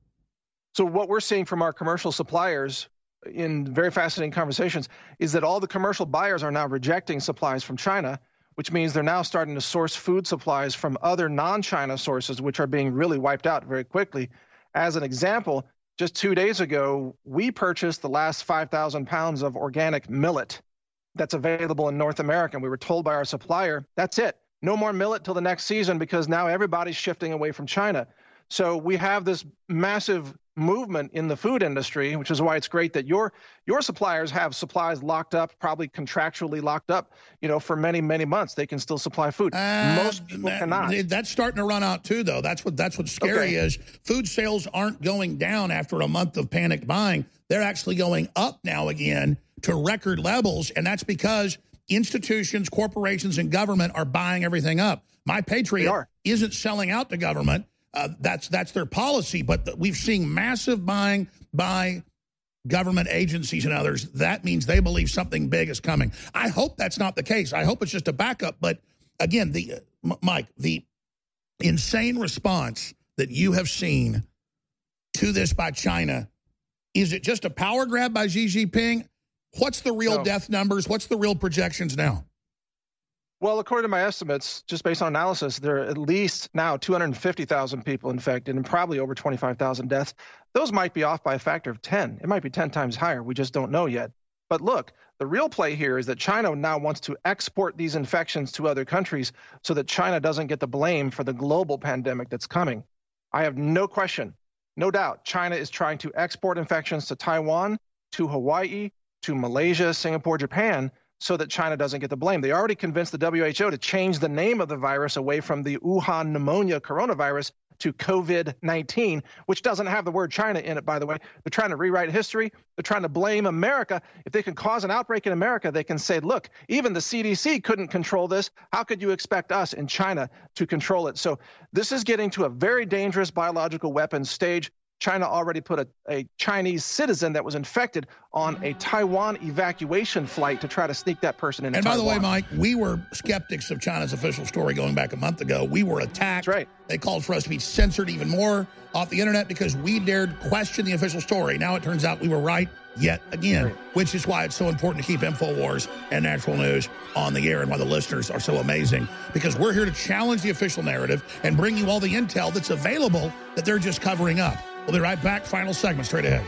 So what we're seeing from our commercial suppliers in very fascinating conversations is that all the commercial buyers are now rejecting supplies from China, which means they're now starting to source food supplies from other non-China sources, which are being really wiped out very quickly. As an example, just two days ago, we purchased the last five thousand pounds of organic millet that's available in North America. And we were told by our supplier, that's it. No more millet till the next season because now everybody's shifting away from China. So we have this massive movement in the food industry, which is why it's great that your your suppliers have supplies locked up, probably contractually locked up, you know, for many, many months. They can still supply food. Uh, Most people that, cannot. That's starting to run out too, though. That's what that's what's scary okay. is food sales aren't going down after a month of panicked buying. They're actually going up now again to record levels, and that's because institutions, corporations, and government are buying everything up. My Patriot isn't selling out to government. Uh, that's that's their policy, but the, we've seen massive buying by government agencies and others. That means they believe something big is coming. I hope that's not the case. I hope it's just a backup. But again, the uh, Mike, the insane response that you have seen to this by China, is it just a power grab by Xi Jinping? What's the real no. death numbers? What's the real projections now? Well, according to my estimates, just based on analysis, there are at least now two hundred fifty thousand people infected and probably over twenty-five thousand deaths. Those might be off by a factor of ten. It might be ten times higher. We just don't know yet. But look, the real play here is that China now wants to export these infections to other countries so that China doesn't get the blame for the global pandemic that's coming. I have no question, no doubt, China is trying to export infections to Taiwan, to Hawaii, to Malaysia, Singapore, Japan, so that China doesn't get the blame. They already convinced the W H O to change the name of the virus away from the Wuhan pneumonia coronavirus to COVID nineteen, which doesn't have the word China in it, by the way. They're trying to rewrite history. They're trying to blame America. If they can cause an outbreak in America, they can say, look, even the C D C couldn't control this. How could you expect us in China to control it? So this is getting to a very dangerous biological weapons stage. China already put a, a Chinese citizen that was infected on a Taiwan evacuation flight to try to sneak that person into And by Taiwan. the way, Mike, we were skeptics of China's official story going back a month ago. We were attacked. That's right. They called for us to be censored even more off the internet because we dared question the official story. Now it turns out we were right yet again, right. which is why it's so important to keep InfoWars and Natural News on the air and why the listeners are so amazing, because we're here to challenge the official narrative and bring you all the intel that's available that they're just covering up. We'll be right back. Final segment straight ahead.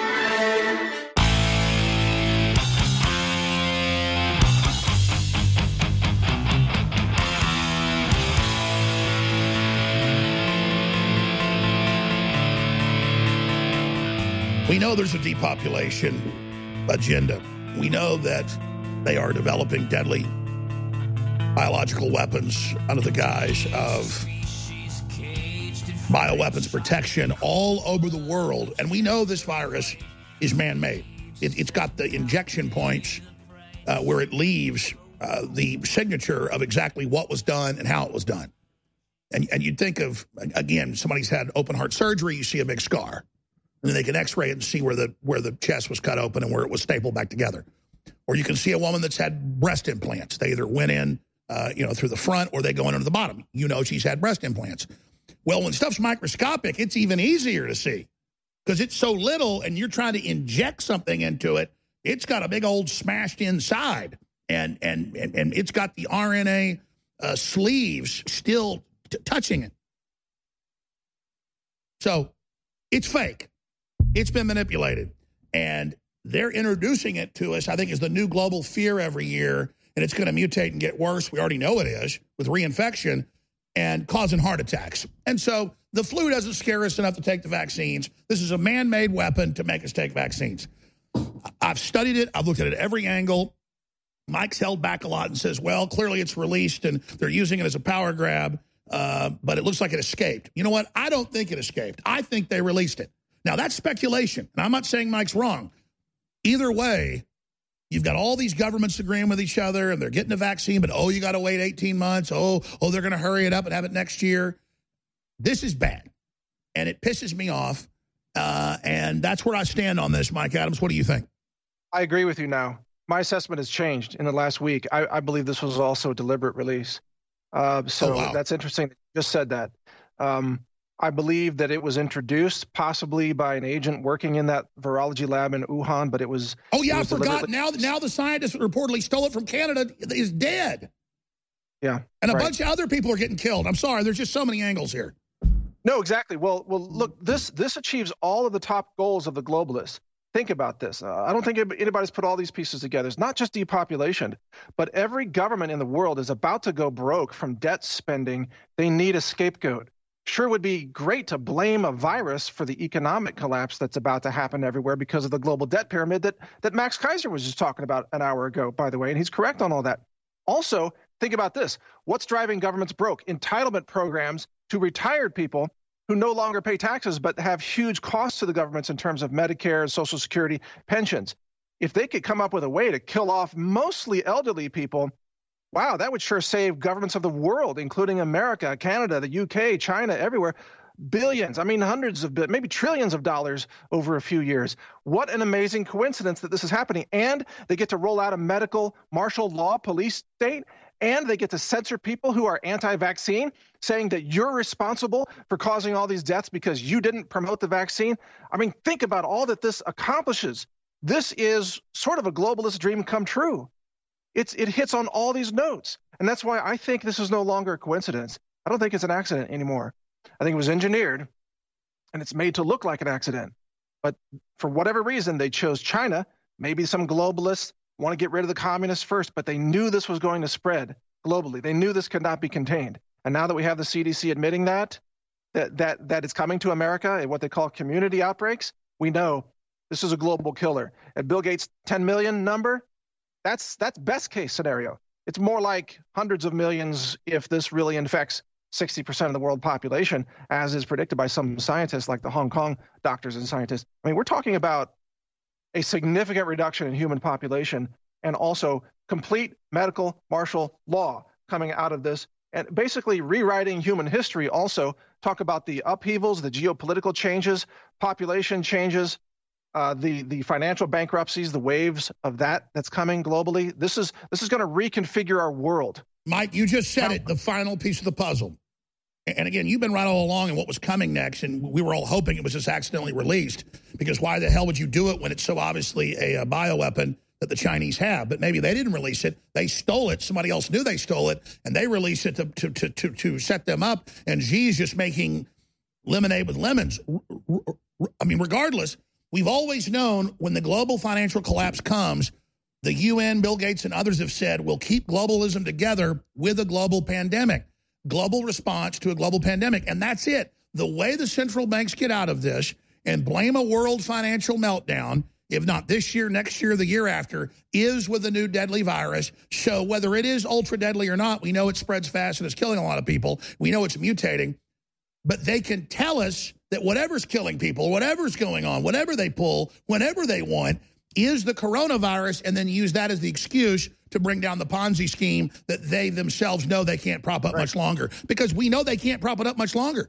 We know there's a depopulation agenda. We know that they are developing deadly biological weapons under the guise of bioweapons protection all over the world. And we know this virus is man-made. It, it's got the injection points uh, where it leaves uh, the signature of exactly what was done and how it was done. And, and you'd think of, again, somebody's had open heart surgery, you see a big scar. And then they can x-ray it and see where the, where the chest was cut open and where it was stapled back together. Or you can see a woman that's had breast implants. They either went in, uh, you know, through the front or they go in under the bottom. You know she's had breast implants. Well, when stuff's microscopic, it's even easier to see because it's so little and you're trying to inject something into it. It's got a big old smashed inside and and and, and it's got the R N A uh, sleeves still t- touching it. So it's fake. It's been manipulated. And they're introducing it to us, I think, as the new global fear every year. And it's going to mutate and get worse. We already know it is with reinfection and causing heart attacks. And so the flu doesn't scare us enough to take the vaccines. This is a man-made weapon to make us take vaccines. I've studied it. I've looked at it at every angle. Mike's held back a lot and says, well, clearly it's released and they're using it as a power grab, uh, but it looks like it escaped. You know what? I don't think it escaped. I think they released it. Now, that's speculation, and I'm not saying Mike's wrong. Either way, you've got all these governments agreeing with each other, and they're getting a vaccine, but, oh, you got to wait eighteen months. Oh, oh, they're going to hurry it up and have it next year. This is bad, and it pisses me off, uh, and that's where I stand on this. Mike Adams, what do you think? I agree with you now. My assessment has changed in the last week. I, I believe this was also a deliberate release. Uh, so oh, wow. That's interesting that you just said that. Um, I believe that it was introduced possibly by an agent working in that virology lab in Wuhan, but it was... Oh, yeah, was I forgot. Now, now the scientist that reportedly stole it from Canada is dead. Yeah. And a right. bunch of other people are getting killed. I'm sorry. There's just so many angles here. No, exactly. Well, well, look, this this achieves all of the top goals of the globalists. Think about this. Uh, I don't think anybody's put all these pieces together. It's not just depopulation, but every government in the world is about to go broke from debt spending. They need a scapegoat. Sure would be great to blame a virus for the economic collapse that's about to happen everywhere because of the global debt pyramid that, that Max Kaiser was just talking about an hour ago, by the way, and he's correct on all that. Also, think about this. What's driving governments broke? Entitlement programs to retired people who no longer pay taxes but have huge costs to the governments in terms of Medicare, Social Security, pensions. If they could come up with a way to kill off mostly elderly people, wow, that would sure save governments of the world, including America, Canada, the U K, China, everywhere, billions, I mean hundreds of, maybe trillions of dollars over a few years. What an amazing coincidence that this is happening. And they get to roll out a medical martial law police state, and they get to censor people who are anti-vaccine, saying that you're responsible for causing all these deaths because you didn't promote the vaccine. I mean, think about all that this accomplishes. This is sort of a globalist dream come true. It's, it hits on all these notes. And that's why I think this is no longer a coincidence. I don't think it's an accident anymore. I think it was engineered, and it's made to look like an accident. But for whatever reason, they chose China. Maybe some globalists want to get rid of the communists first, but they knew this was going to spread globally. They knew this could not be contained. And now that we have the C D C admitting that, that, that, that it's coming to America and what they call community outbreaks, we know this is a global killer. At Bill Gates' ten million number, That's that's best case scenario. It's more like hundreds of millions if this really infects sixty percent of the world population, as is predicted by some scientists like the Hong Kong doctors and scientists. I mean, we're talking about a significant reduction in human population and also complete medical martial law coming out of this and basically rewriting human history. Also talk about the upheavals, the geopolitical changes, population changes, Uh, the the financial bankruptcies, the waves of that that's coming globally. This is this is going to reconfigure our world. Mike, you just said it, the final piece of the puzzle. And again, you've been right all along in what was coming next, and we were all hoping it was just accidentally released, because why the hell would you do it when it's so obviously a, a bioweapon that the Chinese have? But maybe they didn't release it. They stole it. Somebody else knew they stole it, and they released it to to to to, to set them up. And Xi's just making lemonade with lemons. I mean, regardless, we've always known when the global financial collapse comes, the U N, Bill Gates, and others have said, we'll keep globalism together with a global pandemic. Global response to a global pandemic. And that's it. The way the central banks get out of this and blame a world financial meltdown, if not this year, next year, the year after, is with a new deadly virus. So whether it is ultra deadly or not, we know it spreads fast and is killing a lot of people. We know it's mutating. But they can tell us that whatever's killing people, whatever's going on, whatever they pull, whenever they want, is the coronavirus, and then use that as the excuse to bring down the Ponzi scheme that they themselves know they can't prop up right. much longer. Because we know they can't prop it up much longer.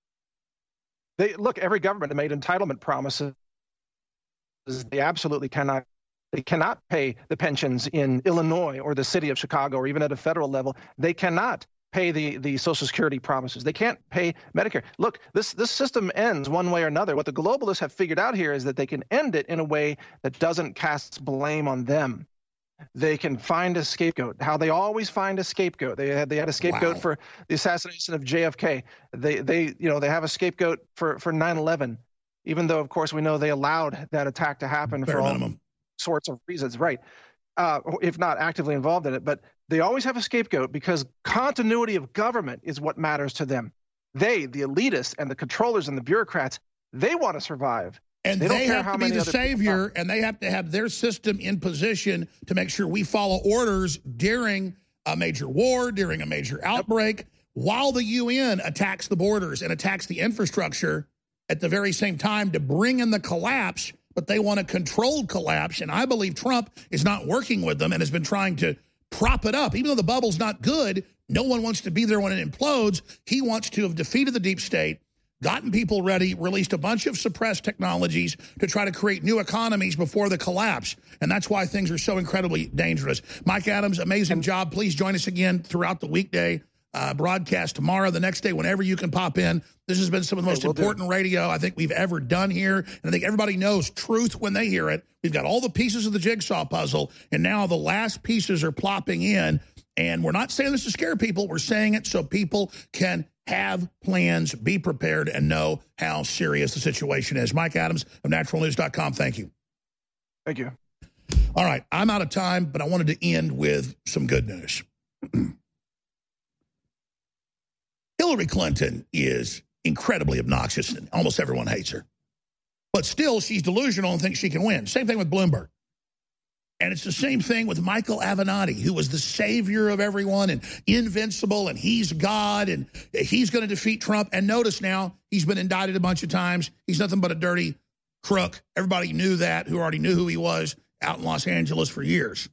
They look, every government made entitlement promises. They absolutely cannot. They cannot pay the pensions in Illinois or the city of Chicago or even at a federal level. They cannot pay the, the Social Security promises. They can't pay Medicare. Look, this, this system ends one way or another. What the globalists have figured out here is that they can end it in a way that doesn't cast blame on them. They can find a scapegoat. How they always find a scapegoat. They had they had a scapegoat wow. for the assassination of J F K. They they you know they have a scapegoat for for nine eleven, even though of course we know they allowed that attack to happen Bare for all minimum. sorts of reasons, right? Uh, if not actively involved in it, but they always have a scapegoat because continuity of government is what matters to them. They, the elitists and the controllers and the bureaucrats, they want to survive. And they, they, they have to be the savior, and they have to have their system in position to make sure we follow orders during a major war, during a major outbreak, while the U N attacks the borders and attacks the infrastructure at the very same time to bring in the collapse, but they want a controlled collapse. And I believe Trump is not working with them and has been trying to prop it up. Even though the bubble's not good, no one wants to be there when it implodes. He wants to have defeated the deep state, gotten people ready, released a bunch of suppressed technologies to try to create new economies before the collapse. And that's why things are so incredibly dangerous. Mike Adams, amazing job. Please join us again throughout the weekday uh, broadcast tomorrow, the next day, whenever you can pop in. This has been some of the most hey, we'll important radio I think we've ever done here. And I think everybody knows truth when they hear it. We've got all the pieces of the jigsaw puzzle, and now the last pieces are plopping in. And we're not saying this to scare people. We're saying it so people can have plans, be prepared, and know how serious the situation is. Mike Adams of natural news dot com, thank you. Thank you. All right, I'm out of time, but I wanted to end with some good news. Hillary Clinton is incredibly obnoxious, and almost everyone hates her. But still, she's delusional and thinks she can win. Same thing with Bloomberg. And it's the same thing with Michael Avenatti, who was the savior of everyone and invincible, and he's God, and he's going to defeat Trump. And notice now, he's been indicted a bunch of times. He's nothing but a dirty crook. Everybody knew that, who already knew who he was out in Los Angeles for years.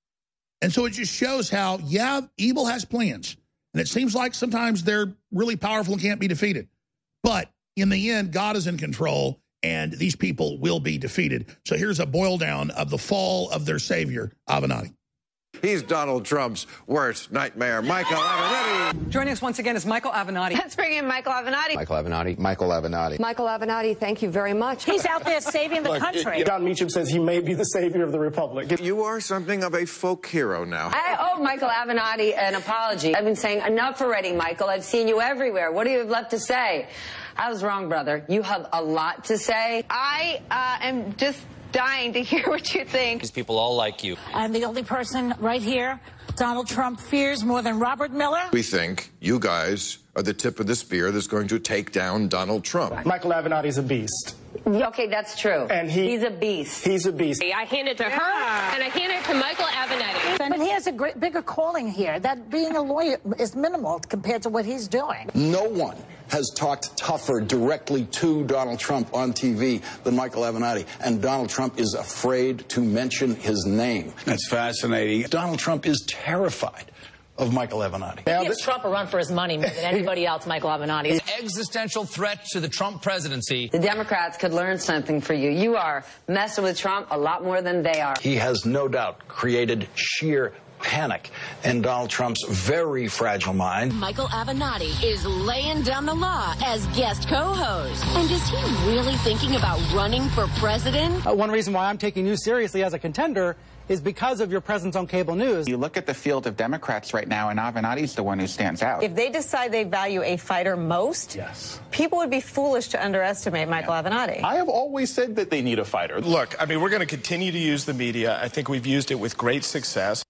And so it just shows how, yeah, evil has plans. And it seems like sometimes they're really powerful and can't be defeated. But in the end, God is in control, and these people will be defeated. So here's a boil down of the fall of their savior, Avenatti. He's Donald Trump's worst nightmare, Michael Avenatti. Joining us once again is Michael Avenatti. Let's bring in Michael Avenatti. Michael Avenatti. Michael Avenatti. Michael Avenatti, thank you very much. He's out there saving the Look, country. It, Don Meacham says he may be the savior of the republic. You are something of a folk hero now. I owe Michael Avenatti an apology. I've been saying enough already, Michael. I've seen you everywhere. What do you have left to say? I was wrong, brother. You have a lot to say. I uh, am just dying to hear what you think. These people all like you. I'm the only person right here Donald Trump fears more than Robert Miller. We think you guys are the tip of the spear that's going to take down Donald Trump. Michael Avenatti's a beast. Okay, that's true. And he, he's a beast. He's a beast. I hand it to yeah. her, and I hand it to Michael Avenatti. But he has a great, bigger calling here. That being a lawyer is minimal compared to what he's doing. No one has talked tougher directly to Donald Trump on T V than Michael Avenatti. And Donald Trump is afraid to mention his name. That's fascinating. Donald Trump is terrified of Michael Avenatti. He gives Trump a run for his money more than anybody else, Michael Avenatti. An existential threat to the Trump presidency. The Democrats could learn something for you. You are messing with Trump a lot more than they are. He has no doubt created sheer panic in Donald Trump's very fragile mind. Michael Avenatti is laying down the law as guest co-host. And is he really thinking about running for president? Uh, one reason why I'm taking you seriously as a contender is because of your presence on cable news. You look at the field of Democrats right now, and Avenatti's the one who stands out. If they decide they value a fighter most, yes, people would be foolish to underestimate Michael yeah. Avenatti. I have always said that they need a fighter. Look, I mean, we're going to continue to use the media. I think we've used it with great success.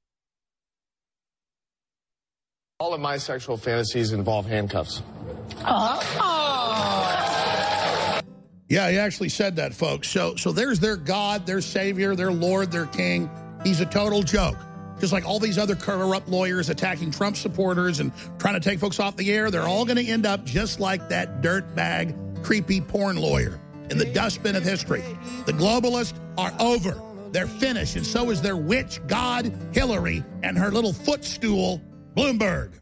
All of my sexual fantasies involve handcuffs. Uh-huh. Oh. Yeah, he actually said that, folks. So, so there's their God, their Savior, their Lord, their King. He's a total joke. Just like all these other corrupt lawyers attacking Trump supporters and trying to take folks off the air, they're all going to end up just like that dirtbag, creepy porn lawyer in the dustbin of history. The globalists are over. They're finished, and so is their witch god, Hillary, and her little footstool, Bloomberg.